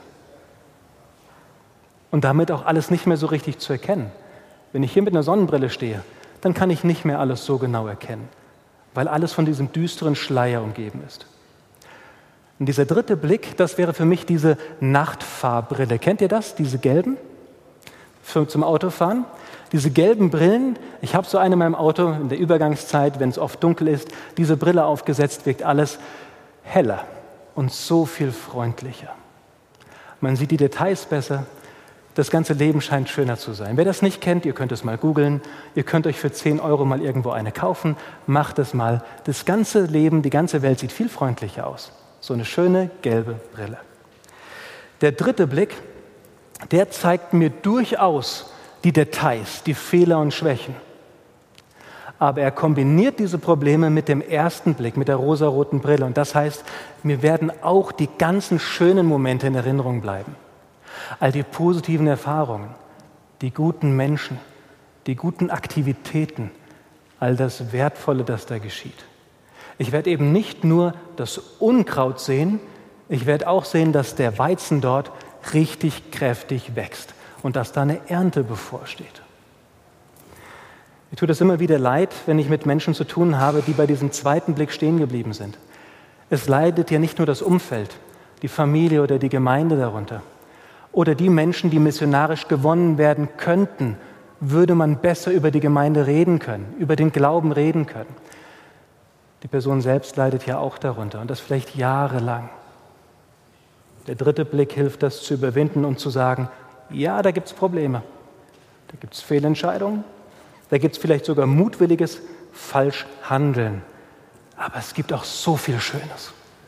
Und damit auch alles nicht mehr so richtig zu erkennen. Wenn ich hier mit einer Sonnenbrille stehe, dann kann ich nicht mehr alles so genau erkennen, weil alles von diesem düsteren Schleier umgeben ist. Und dieser dritte Blick, das wäre für mich diese Nachtfahrbrille. Kennt ihr das, diese gelben für, zum Autofahren? Diese gelben Brillen, ich habe so eine in meinem Auto in der Übergangszeit, wenn es oft dunkel ist, diese Brille aufgesetzt, wirkt alles heller und so viel freundlicher. Man sieht die Details besser, das ganze Leben scheint schöner zu sein. Wer das nicht kennt, ihr könnt es mal googeln, ihr könnt euch für zehn Euro mal irgendwo eine kaufen, macht es mal. Das ganze Leben, die ganze Welt sieht viel freundlicher aus. So eine schöne gelbe Brille. Der dritte Blick, der zeigt mir durchaus die Details, die Fehler und Schwächen. Aber er kombiniert diese Probleme mit dem ersten Blick, mit der rosaroten Brille. Und das heißt, mir werden auch die ganzen schönen Momente in Erinnerung bleiben. All die positiven Erfahrungen, die guten Menschen, die guten Aktivitäten, all das Wertvolle, das da geschieht. Ich werde eben nicht nur das Unkraut sehen, ich werde auch sehen, dass der Weizen dort richtig kräftig wächst und dass da eine Ernte bevorsteht. Mir tut es immer wieder leid, wenn ich mit Menschen zu tun habe, die bei diesem zweiten Blick stehen geblieben sind. Es leidet ja nicht nur das Umfeld, die Familie oder die Gemeinde darunter. Oder die Menschen, die missionarisch gewonnen werden könnten, würde man besser über die Gemeinde reden können, über den Glauben reden können. Die Person selbst leidet ja auch darunter und das vielleicht jahrelang. Der dritte Blick hilft, das zu überwinden und zu sagen, ja, da gibt es Probleme, da gibt es Fehlentscheidungen, da gibt es vielleicht sogar mutwilliges Falschhandeln. Aber es gibt auch so viel Schönes.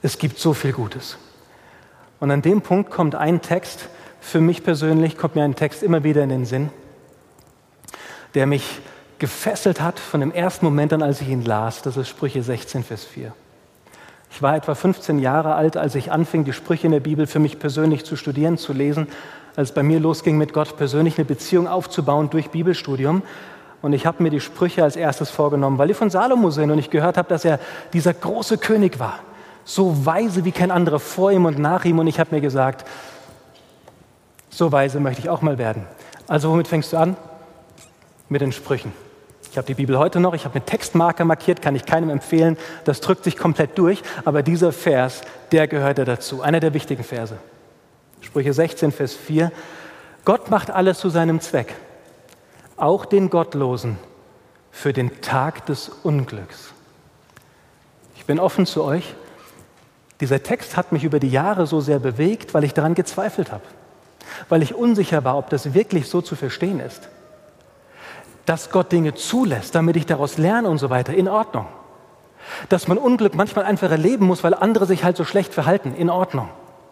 Es gibt so viel Gutes. Und an dem Punkt kommt ein Text, für mich persönlich kommt mir ein Text immer wieder in den Sinn, der mich gefesselt hat von dem ersten Moment an, als ich ihn las. Das ist Sprüche sechzehn, Vers vier. Ich war etwa fünfzehn Jahre alt, als ich anfing, die Sprüche in der Bibel für mich persönlich zu studieren, zu lesen, als es bei mir losging, mit Gott persönlich eine Beziehung aufzubauen durch Bibelstudium. Und ich habe mir die Sprüche als erstes vorgenommen, weil die von Salomo sind und ich gehört habe, dass er dieser große König war. So weise wie kein anderer vor ihm und nach ihm. Und ich habe mir gesagt, so weise möchte ich auch mal werden. Also womit fängst du an? Mit den Sprüchen. Ich habe die Bibel heute noch, ich habe mit Textmarker markiert, kann ich keinem empfehlen. Das drückt sich komplett durch. Aber dieser Vers, der gehört ja dazu. Einer der wichtigen Verse. Sprüche sechzehn, Vers vier. Gott macht alles zu seinem Zweck. Auch den Gottlosen für den Tag des Unglücks. Ich bin offen zu euch. Dieser Text hat mich über die Jahre so sehr bewegt, weil ich daran gezweifelt habe. Weil ich unsicher war, ob das wirklich so zu verstehen ist. Dass Gott Dinge zulässt, damit ich daraus lerne und so weiter, in Ordnung. Dass man Unglück manchmal einfach erleben muss, weil andere sich halt so schlecht verhalten, in Ordnung.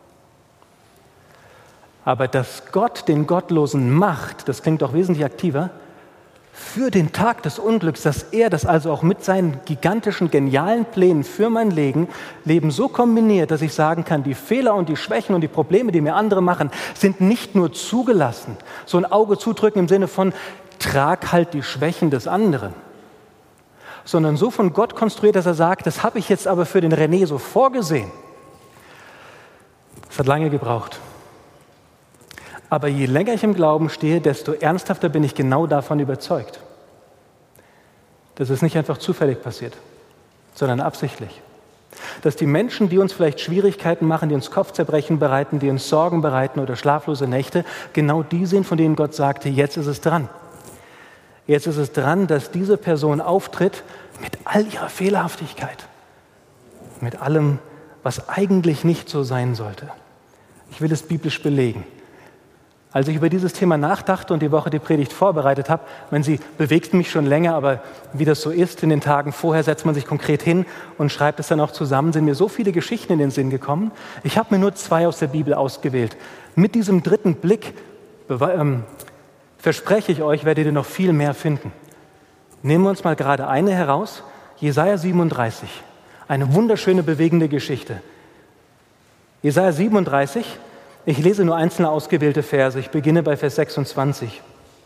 Aber dass Gott den Gottlosen macht, das klingt doch wesentlich aktiver, für den Tag des Unglücks, dass er das also auch mit seinen gigantischen, genialen Plänen für mein Leben, Leben so kombiniert, dass ich sagen kann, die Fehler und die Schwächen und die Probleme, die mir andere machen, sind nicht nur zugelassen, so ein Auge zudrücken im Sinne von, trag halt die Schwächen des anderen, sondern so von Gott konstruiert, dass er sagt, das habe ich jetzt aber für den René so vorgesehen. Das hat lange gebraucht. Aber je länger ich im Glauben stehe, desto ernsthafter bin ich genau davon überzeugt. Das ist nicht einfach zufällig passiert, sondern absichtlich. Dass die Menschen, die uns vielleicht Schwierigkeiten machen, die uns Kopfzerbrechen bereiten, die uns Sorgen bereiten oder schlaflose Nächte, genau die sind, von denen Gott sagte, jetzt ist es dran. Jetzt ist es dran, dass diese Person auftritt mit all ihrer Fehlerhaftigkeit, mit allem, was eigentlich nicht so sein sollte. Ich will es biblisch belegen. Als ich über dieses Thema nachdachte und die Woche die Predigt vorbereitet habe, ich meine, sie bewegt mich schon länger, aber wie das so ist, in den Tagen vorher setzt man sich konkret hin und schreibt es dann auch zusammen, sind mir so viele Geschichten in den Sinn gekommen. Ich habe mir nur zwei aus der Bibel ausgewählt. Mit diesem dritten Blick ähm, verspreche ich euch, werdet ihr noch viel mehr finden. Nehmen wir uns mal gerade eine heraus, Jesaja siebenunddreißig, eine wunderschöne, bewegende Geschichte. Jesaja siebenunddreißig, ich lese nur einzelne ausgewählte Verse. Ich beginne bei Vers sechsundzwanzig.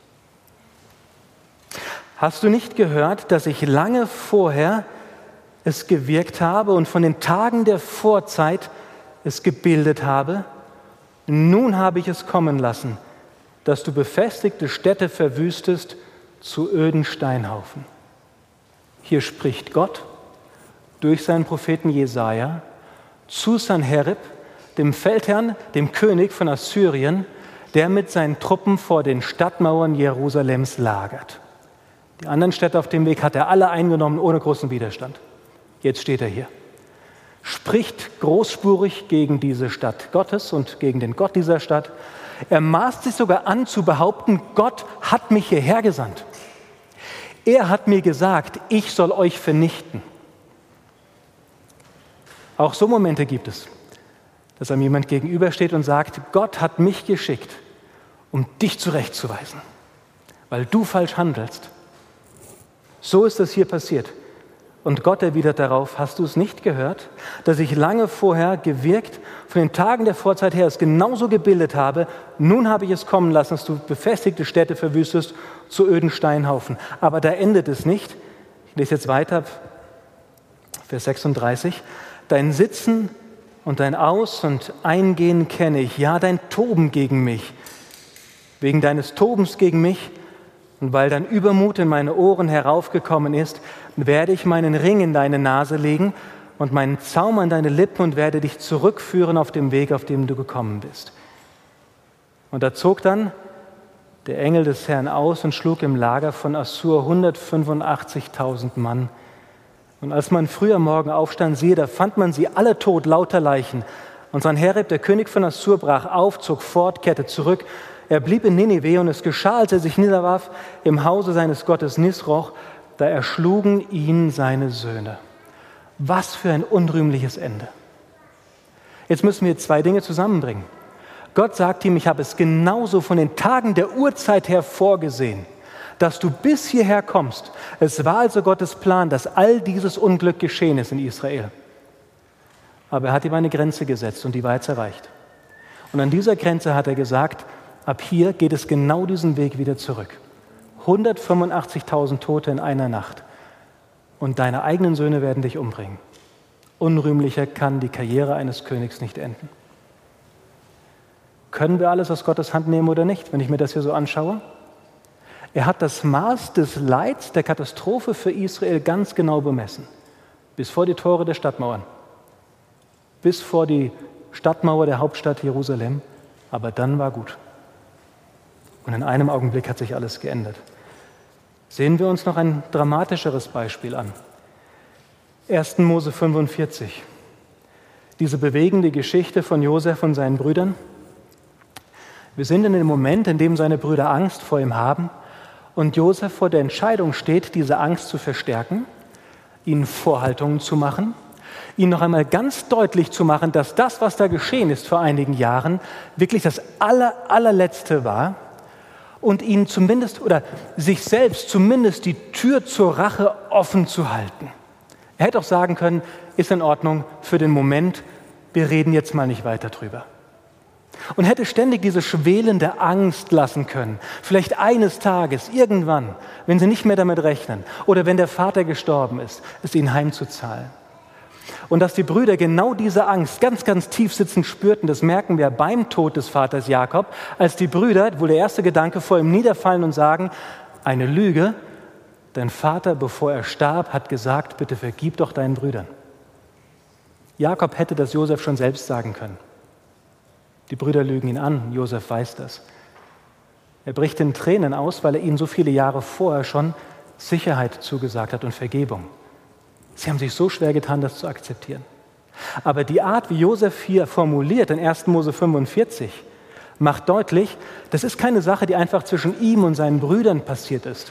Hast du nicht gehört, dass ich lange vorher es gewirkt habe und von den Tagen der Vorzeit es gebildet habe? Nun habe ich es kommen lassen, dass du befestigte Städte verwüstest zu öden Steinhaufen. Hier spricht Gott durch seinen Propheten Jesaja zu Sanherib, dem Feldherrn, dem König von Assyrien, der mit seinen Truppen vor den Stadtmauern Jerusalems lagert. Die anderen Städte auf dem Weg hat er alle eingenommen, ohne großen Widerstand. Jetzt steht er hier. Spricht großspurig gegen diese Stadt Gottes und gegen den Gott dieser Stadt. Er maßt sich sogar an zu behaupten, Gott hat mich hierher gesandt. Er hat mir gesagt, ich soll euch vernichten. Auch so Momente gibt es, dass einem jemand gegenübersteht und sagt, Gott hat mich geschickt, um dich zurechtzuweisen, weil du falsch handelst. So ist es hier passiert. Und Gott erwidert darauf, hast du es nicht gehört, dass ich lange vorher gewirkt, von den Tagen der Vorzeit her es genauso gebildet habe, nun habe ich es kommen lassen, dass du befestigte Städte verwüstest zu öden Steinhaufen. Aber da endet es nicht. Ich lese jetzt weiter, Vers sechsunddreißig. Dein Sitzen und dein Aus- und Eingehen kenne ich, ja, dein Toben gegen mich. Wegen deines Tobens gegen mich und weil dein Übermut in meine Ohren heraufgekommen ist, werde ich meinen Ring in deine Nase legen und meinen Zaum an deine Lippen und werde dich zurückführen auf dem Weg, auf dem du gekommen bist. Und da zog dann der Engel des Herrn aus und schlug im Lager von Assur hundertfünfundachtzigtausend Mann. Und als man früh am Morgen aufstand, siehe, da fand man sie alle tot, lauter Leichen. Und Sanherib, der König von Assur, brach auf, zog fort, kehrte zurück. Er blieb in Ninive und es geschah, als er sich niederwarf im Hause seines Gottes Nisroch, da erschlugen ihn seine Söhne. Was für ein unrühmliches Ende. Jetzt müssen wir zwei Dinge zusammenbringen. Gott sagt ihm, ich habe es genauso von den Tagen der Urzeit her vorgesehen, dass du bis hierher kommst. Es war also Gottes Plan, dass all dieses Unglück geschehen ist in Israel. Aber er hat ihm eine Grenze gesetzt und die war jetzt erreicht. Und an dieser Grenze hat er gesagt, ab hier geht es genau diesen Weg wieder zurück. hundertfünfundachtzigtausend Tote in einer Nacht. Und deine eigenen Söhne werden dich umbringen. Unrühmlicher kann die Karriere eines Königs nicht enden. Können wir alles aus Gottes Hand nehmen oder nicht, wenn ich mir das hier so anschaue? Er hat das Maß des Leids, der Katastrophe für Israel ganz genau bemessen. Bis vor die Tore der Stadtmauern. Bis vor die Stadtmauer der Hauptstadt Jerusalem. Aber dann war gut. Und in einem Augenblick hat sich alles geändert. Sehen wir uns noch ein dramatischeres Beispiel an. erster Mose fünfundvierzig. Diese bewegende Geschichte von Josef und seinen Brüdern. Wir sind in dem Moment, in dem seine Brüder Angst vor ihm haben und Josef vor der Entscheidung steht, diese Angst zu verstärken, ihnen Vorhaltungen zu machen, ihnen noch einmal ganz deutlich zu machen, dass das, was da geschehen ist vor einigen Jahren, wirklich das aller, allerletzte war und ihnen zumindest oder sich selbst zumindest die Tür zur Rache offen zu halten. Er hätte auch sagen können, ist in Ordnung für den Moment, wir reden jetzt mal nicht weiter drüber. Und hätte ständig diese schwelende Angst lassen können. Vielleicht eines Tages, irgendwann, wenn sie nicht mehr damit rechnen oder wenn der Vater gestorben ist, es ihnen heimzuzahlen. Und dass die Brüder genau diese Angst ganz, ganz tief sitzend spürten, das merken wir beim Tod des Vaters Jakob, als die Brüder, wohl der erste Gedanke, vor ihm niederfallen und sagen, eine Lüge, dein Vater, bevor er starb, hat gesagt, bitte vergib doch deinen Brüdern. Jakob hätte das Josef schon selbst sagen können. Die Brüder lügen ihn an, Josef weiß das. Er bricht in Tränen aus, weil er ihnen so viele Jahre vorher schon Sicherheit zugesagt hat und Vergebung. Sie haben sich so schwer getan, das zu akzeptieren. Aber die Art, wie Josef hier formuliert in erster Mose fünfundvierzig, macht deutlich, das ist keine Sache, die einfach zwischen ihm und seinen Brüdern passiert ist.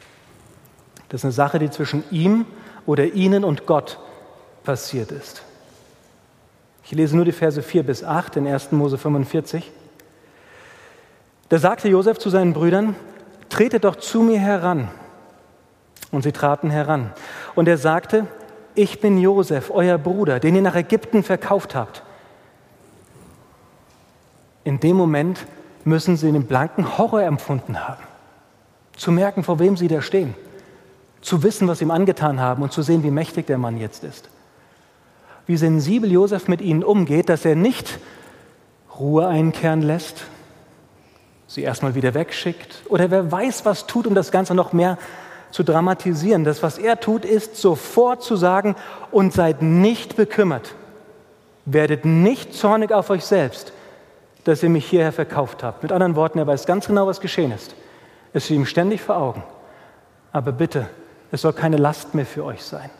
Das ist eine Sache, die zwischen ihm oder ihnen und Gott passiert ist. Ich lese nur die Verse vier bis acht in erster Mose fünfundvierzig. Da sagte Josef zu seinen Brüdern, tretet doch zu mir heran. Und sie traten heran. Und er sagte, ich bin Josef, euer Bruder, den ihr nach Ägypten verkauft habt. In dem Moment müssen sie einen blanken Horror empfunden haben. Zu merken, vor wem sie da stehen. Zu wissen, was sie ihm angetan haben und zu sehen, wie mächtig der Mann jetzt ist. Wie sensibel Josef mit ihnen umgeht, dass er nicht Ruhe einkehren lässt, sie erstmal wieder wegschickt oder wer weiß, was tut, um das Ganze noch mehr zu dramatisieren. Das, was er tut, ist sofort zu sagen, und seid nicht bekümmert, werdet nicht zornig auf euch selbst, dass ihr mich hierher verkauft habt. Mit anderen Worten, er weiß ganz genau, was geschehen ist. Es steht ihm ständig vor Augen. Aber bitte, es soll keine Last mehr für euch sein.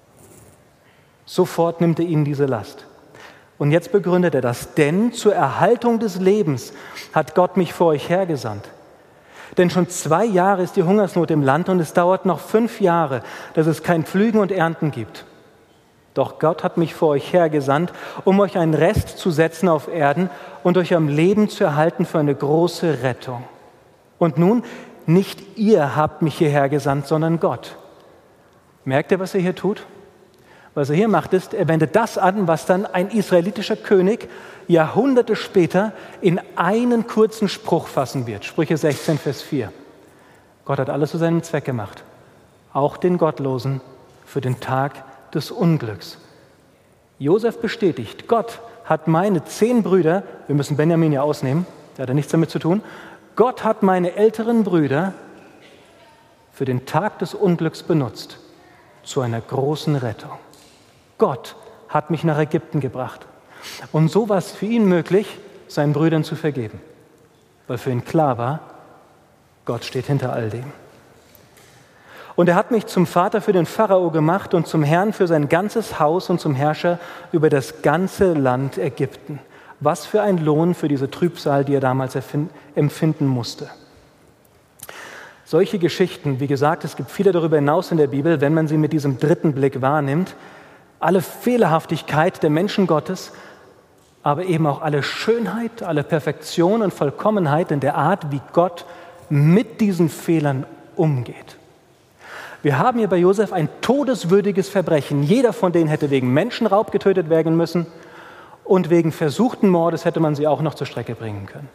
Sofort nimmt er ihnen diese Last. Und jetzt begründet er das. Denn zur Erhaltung des Lebens hat Gott mich vor euch hergesandt. Denn schon zwei Jahre ist die Hungersnot im Land und es dauert noch fünf Jahre, dass es kein Pflügen und Ernten gibt. Doch Gott hat mich vor euch hergesandt, um euch einen Rest zu setzen auf Erden und euch am Leben zu erhalten für eine große Rettung. Und nun, nicht ihr habt mich hierher gesandt, sondern Gott. Merkt ihr, was er hier tut? Was er hier macht, ist, er wendet das an, was dann ein israelitischer König Jahrhunderte später in einen kurzen Spruch fassen wird. Sprüche sechzehn, Vers vier. Gott hat alles zu seinem Zweck gemacht. Auch den Gottlosen für den Tag des Unglücks. Josef bestätigt, Gott hat meine zehn Brüder, wir müssen Benjamin ja ausnehmen, der hat ja nichts damit zu tun, Gott hat meine älteren Brüder für den Tag des Unglücks benutzt, zu einer großen Rettung. Gott hat mich nach Ägypten gebracht. Und so war es für ihn möglich, seinen Brüdern zu vergeben. Weil für ihn klar war, Gott steht hinter all dem. Und er hat mich zum Vater für den Pharao gemacht und zum Herrn für sein ganzes Haus und zum Herrscher über das ganze Land Ägypten. Was für ein Lohn für diese Trübsal, die er damals empfinden musste. Solche Geschichten, wie gesagt, es gibt viele darüber hinaus in der Bibel, wenn man sie mit diesem dritten Blick wahrnimmt, alle Fehlerhaftigkeit der Menschen Gottes aber eben auch alle Schönheit, alle Perfektion und Vollkommenheit in der Art, wie Gott mit diesen Fehlern umgeht. Wir haben hier bei Josef ein todeswürdiges Verbrechen. Jeder von denen hätte wegen Menschenraub getötet werden müssen und wegen versuchten Mordes hätte man sie auch noch zur Strecke bringen können.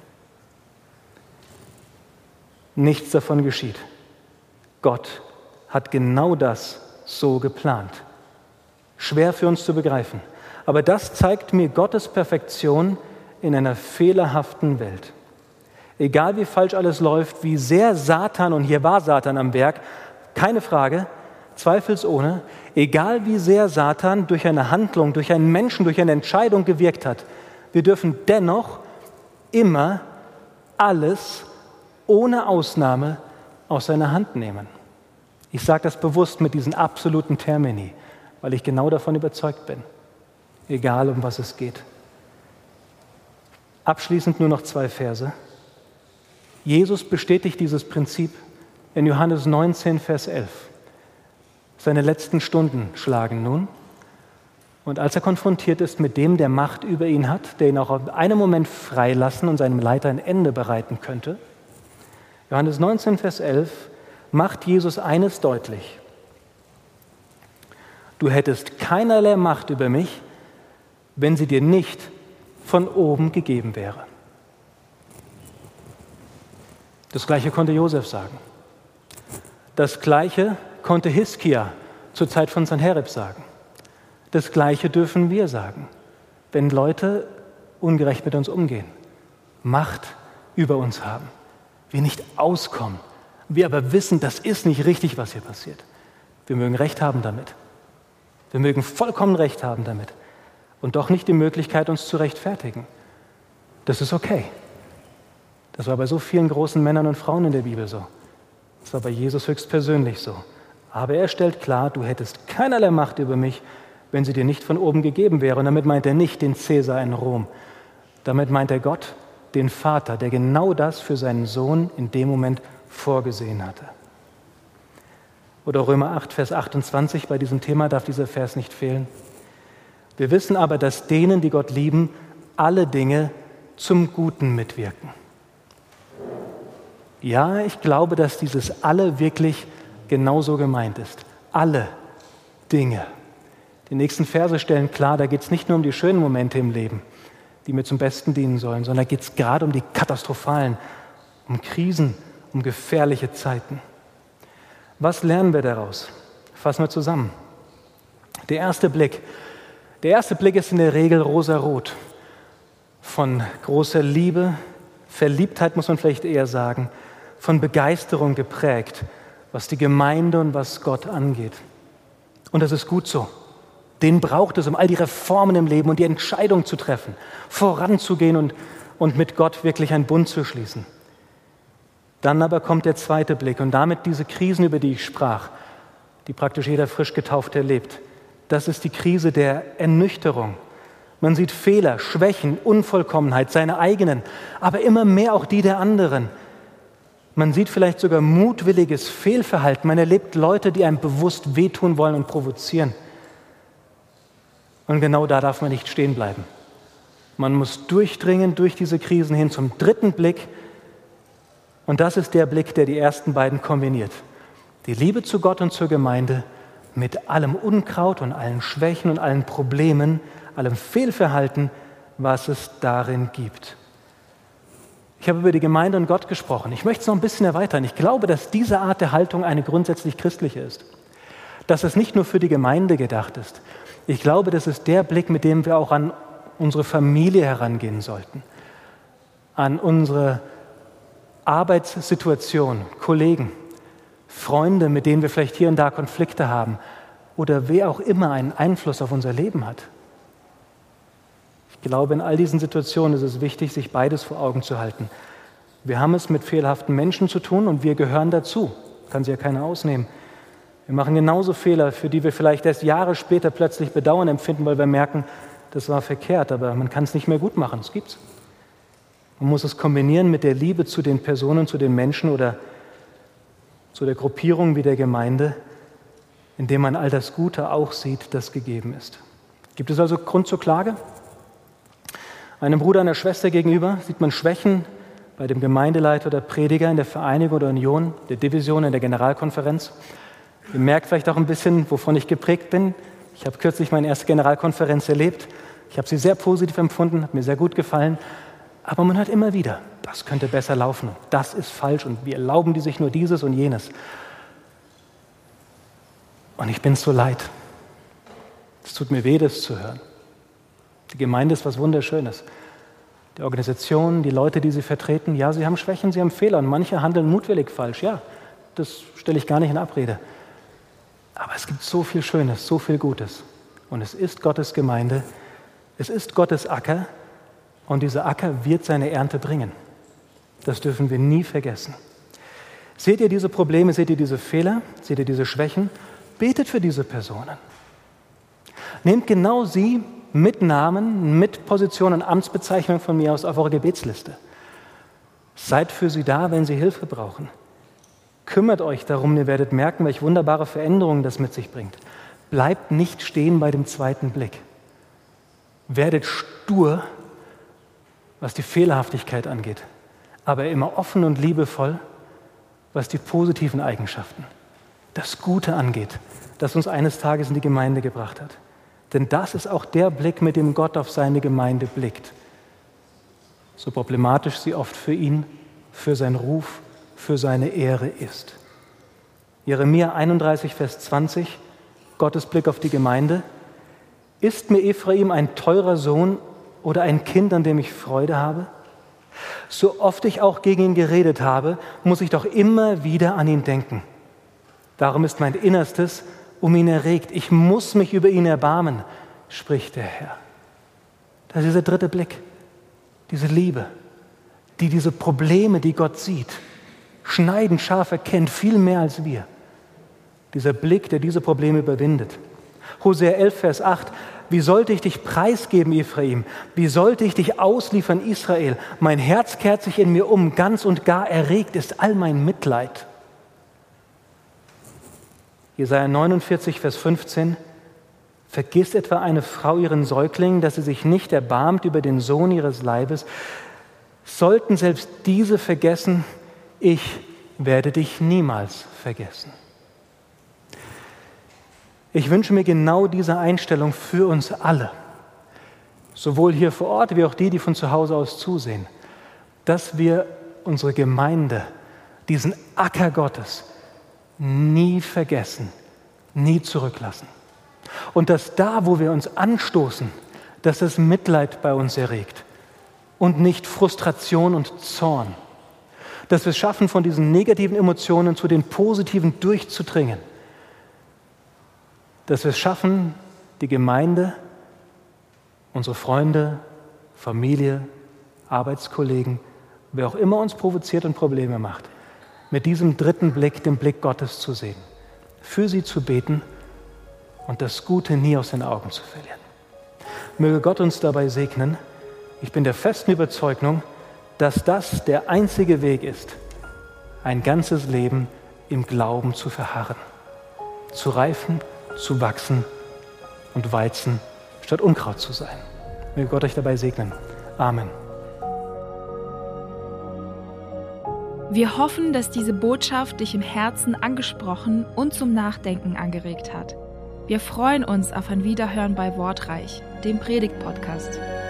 Nichts davon geschieht. Gott hat genau das so geplant. Schwer für uns zu begreifen. Aber das zeigt mir Gottes Perfektion in einer fehlerhaften Welt. Egal wie falsch alles läuft, wie sehr Satan, und hier war Satan am Werk, keine Frage, zweifelsohne, egal wie sehr Satan durch eine Handlung, durch einen Menschen, durch eine Entscheidung gewirkt hat, wir dürfen dennoch immer alles ohne Ausnahme aus seiner Hand nehmen. Ich sage das bewusst mit diesen absoluten Termini, weil ich genau davon überzeugt bin, egal um was es geht. Abschließend nur noch zwei Verse. Jesus bestätigt dieses Prinzip in Johannes neunzehn, Vers elf. Seine letzten Stunden schlagen nun. Und als er konfrontiert ist mit dem, der Macht über ihn hat, der ihn auch auf einen Moment freilassen und seinem Leiter ein Ende bereiten könnte, Johannes neunzehn, Vers elf, macht Jesus eines deutlich. Du hättest keinerlei Macht über mich, wenn sie dir nicht von oben gegeben wäre. Das Gleiche konnte Josef sagen. Das Gleiche konnte Hiskia zur Zeit von Sanherib sagen. Das Gleiche dürfen wir sagen, wenn Leute ungerecht mit uns umgehen, Macht über uns haben, wir nicht auskommen, wir aber wissen, das ist nicht richtig, was hier passiert. Wir mögen Recht haben damit. Wir mögen vollkommen Recht haben damit und doch nicht die Möglichkeit, uns zu rechtfertigen. Das ist okay. Das war bei so vielen großen Männern und Frauen in der Bibel so. Das war bei Jesus höchstpersönlich so. Aber er stellt klar, du hättest keinerlei Macht über mich, wenn sie dir nicht von oben gegeben wäre. Und damit meint er nicht den Cäsar in Rom. Damit meint er Gott, den Vater, der genau das für seinen Sohn in dem Moment vorgesehen hatte. Oder Römer acht, Vers achtundzwanzig, bei diesem Thema darf dieser Vers nicht fehlen. Wir wissen aber, dass denen, die Gott lieben, alle Dinge zum Guten mitwirken. Ja, ich glaube, dass dieses alle wirklich genauso gemeint ist. Alle Dinge. Die nächsten Verse stellen klar, da geht es nicht nur um die schönen Momente im Leben, die mir zum Besten dienen sollen, sondern da geht es gerade um die katastrophalen, um Krisen, um gefährliche Zeiten. Was lernen wir daraus? Fassen wir zusammen. Der erste Blick. Der erste Blick ist in der Regel rosarot. Von großer Liebe, Verliebtheit muss man vielleicht eher sagen, von Begeisterung geprägt, was die Gemeinde und was Gott angeht. Und das ist gut so. Den braucht es, um all die Reformen im Leben und die Entscheidung zu treffen, voranzugehen und, und mit Gott wirklich einen Bund zu schließen. Dann aber kommt der zweite Blick und damit diese Krisen, über die ich sprach, die praktisch jeder frisch Getaufte erlebt. Das ist die Krise der Ernüchterung. Man sieht Fehler, Schwächen, Unvollkommenheit, seine eigenen, aber immer mehr auch die der anderen. Man sieht vielleicht sogar mutwilliges Fehlverhalten. Man erlebt Leute, die einem bewusst wehtun wollen und provozieren. Und genau da darf man nicht stehen bleiben. Man muss durchdringen durch diese Krisen hin zum dritten Blick. Und das ist der Blick, der die ersten beiden kombiniert. Die Liebe zu Gott und zur Gemeinde mit allem Unkraut und allen Schwächen und allen Problemen, allem Fehlverhalten, was es darin gibt. Ich habe über die Gemeinde und Gott gesprochen. Ich möchte es noch ein bisschen erweitern. Ich glaube, dass diese Art der Haltung eine grundsätzlich christliche ist. Dass es nicht nur für die Gemeinde gedacht ist. Ich glaube, das ist der Blick, mit dem wir auch an unsere Familie herangehen sollten. An unsere Arbeitssituation, Kollegen, Freunde, mit denen wir vielleicht hier und da Konflikte haben. Oder wer auch immer einen Einfluss auf unser Leben hat. Ich glaube, in all diesen Situationen ist es wichtig, sich beides vor Augen zu halten. Wir haben es mit fehlerhaften Menschen zu tun und wir gehören dazu. Kann sich ja keiner ausnehmen. Wir machen genauso Fehler, für die wir vielleicht erst Jahre später plötzlich Bedauern empfinden, weil wir merken, das war verkehrt, aber man kann es nicht mehr gut machen. Das gibt's. Man muss es kombinieren mit der Liebe zu den Personen, zu den Menschen oder zu der Gruppierung wie der Gemeinde, indem man all das Gute auch sieht, das gegeben ist. Gibt es also Grund zur Klage? Einem Bruder, einer Schwester gegenüber sieht man Schwächen bei dem Gemeindeleiter oder Prediger in der Vereinigung oder Union, der Division, in der Generalkonferenz. Ihr merkt vielleicht auch ein bisschen, wovon ich geprägt bin. Ich habe kürzlich meine erste Generalkonferenz erlebt. Ich habe sie sehr positiv empfunden, hat mir sehr gut gefallen. Aber man hört immer wieder, das könnte besser laufen, das ist falsch und wir erlauben die sich nur dieses und jenes. Und ich bin so leid. Es tut mir weh, das zu hören. Die Gemeinde ist was Wunderschönes. Die Organisation, die Leute, die sie vertreten, ja, sie haben Schwächen, sie haben Fehler und manche handeln mutwillig falsch. Ja, das stelle ich gar nicht in Abrede. Aber es gibt so viel Schönes, so viel Gutes. Und es ist Gottes Gemeinde, es ist Gottes Acker und dieser Acker wird seine Ernte bringen. Das dürfen wir nie vergessen. Seht ihr diese Probleme, seht ihr diese Fehler, seht ihr diese Schwächen? Betet für diese Personen. Nehmt genau sie mit Namen, mit Position und Amtsbezeichnung von mir aus auf eure Gebetsliste. Seid für sie da, wenn sie Hilfe brauchen. Kümmert euch darum, ihr werdet merken, welche wunderbare Veränderungen das mit sich bringt. Bleibt nicht stehen bei dem zweiten Blick. Werdet stur, was die Fehlerhaftigkeit angeht, aber immer offen und liebevoll, was die positiven Eigenschaften, das Gute angeht, das uns eines Tages in die Gemeinde gebracht hat. Denn das ist auch der Blick, mit dem Gott auf seine Gemeinde blickt. So problematisch sie oft für ihn, für seinen Ruf, für seine Ehre ist. Jeremia einunddreißig, Vers zwanzig, Gottes Blick auf die Gemeinde. Ist mir Ephraim ein teurer Sohn oder ein Kind, an dem ich Freude habe? So oft ich auch gegen ihn geredet habe, muss ich doch immer wieder an ihn denken. Darum ist mein Innerstes um ihn erregt. Ich muss mich über ihn erbarmen, spricht der Herr. Das ist dieser dritte Blick, diese Liebe, die diese Probleme, die Gott sieht, schneidend scharf erkennt, viel mehr als wir. Dieser Blick, der diese Probleme überwindet. Hosea elf, Vers acht, wie sollte ich dich preisgeben, Ephraim? Wie sollte ich dich ausliefern, Israel? Mein Herz kehrt sich in mir um, ganz und gar erregt ist all mein Mitleid. Jesaja neunundvierzig, Vers fünfzehn, vergisst etwa eine Frau ihren Säugling, dass sie sich nicht erbarmt über den Sohn ihres Leibes? Sollten selbst diese vergessen, ich werde dich niemals vergessen. Ich wünsche mir genau diese Einstellung für uns alle, sowohl hier vor Ort wie auch die, die von zu Hause aus zusehen, dass wir unsere Gemeinde, diesen Acker Gottes, nie vergessen, nie zurücklassen. Und dass da, wo wir uns anstoßen, dass das Mitleid bei uns erregt und nicht Frustration und Zorn. Dass wir es schaffen, von diesen negativen Emotionen zu den positiven durchzudringen. Dass wir es schaffen, die Gemeinde, unsere Freunde, Familie, Arbeitskollegen, wer auch immer uns provoziert und Probleme macht, mit diesem dritten Blick, dem Blick Gottes zu sehen, für sie zu beten und das Gute nie aus den Augen zu verlieren. Möge Gott uns dabei segnen. Ich bin der festen Überzeugung, dass das der einzige Weg ist, ein ganzes Leben im Glauben zu verharren, zu reifen, zu wachsen und Weizen statt Unkraut zu sein. Möge Gott euch dabei segnen. Amen. Wir hoffen, dass diese Botschaft dich im Herzen angesprochen und zum Nachdenken angeregt hat. Wir freuen uns auf ein Wiederhören bei Wortreich, dem Predigt-Podcast.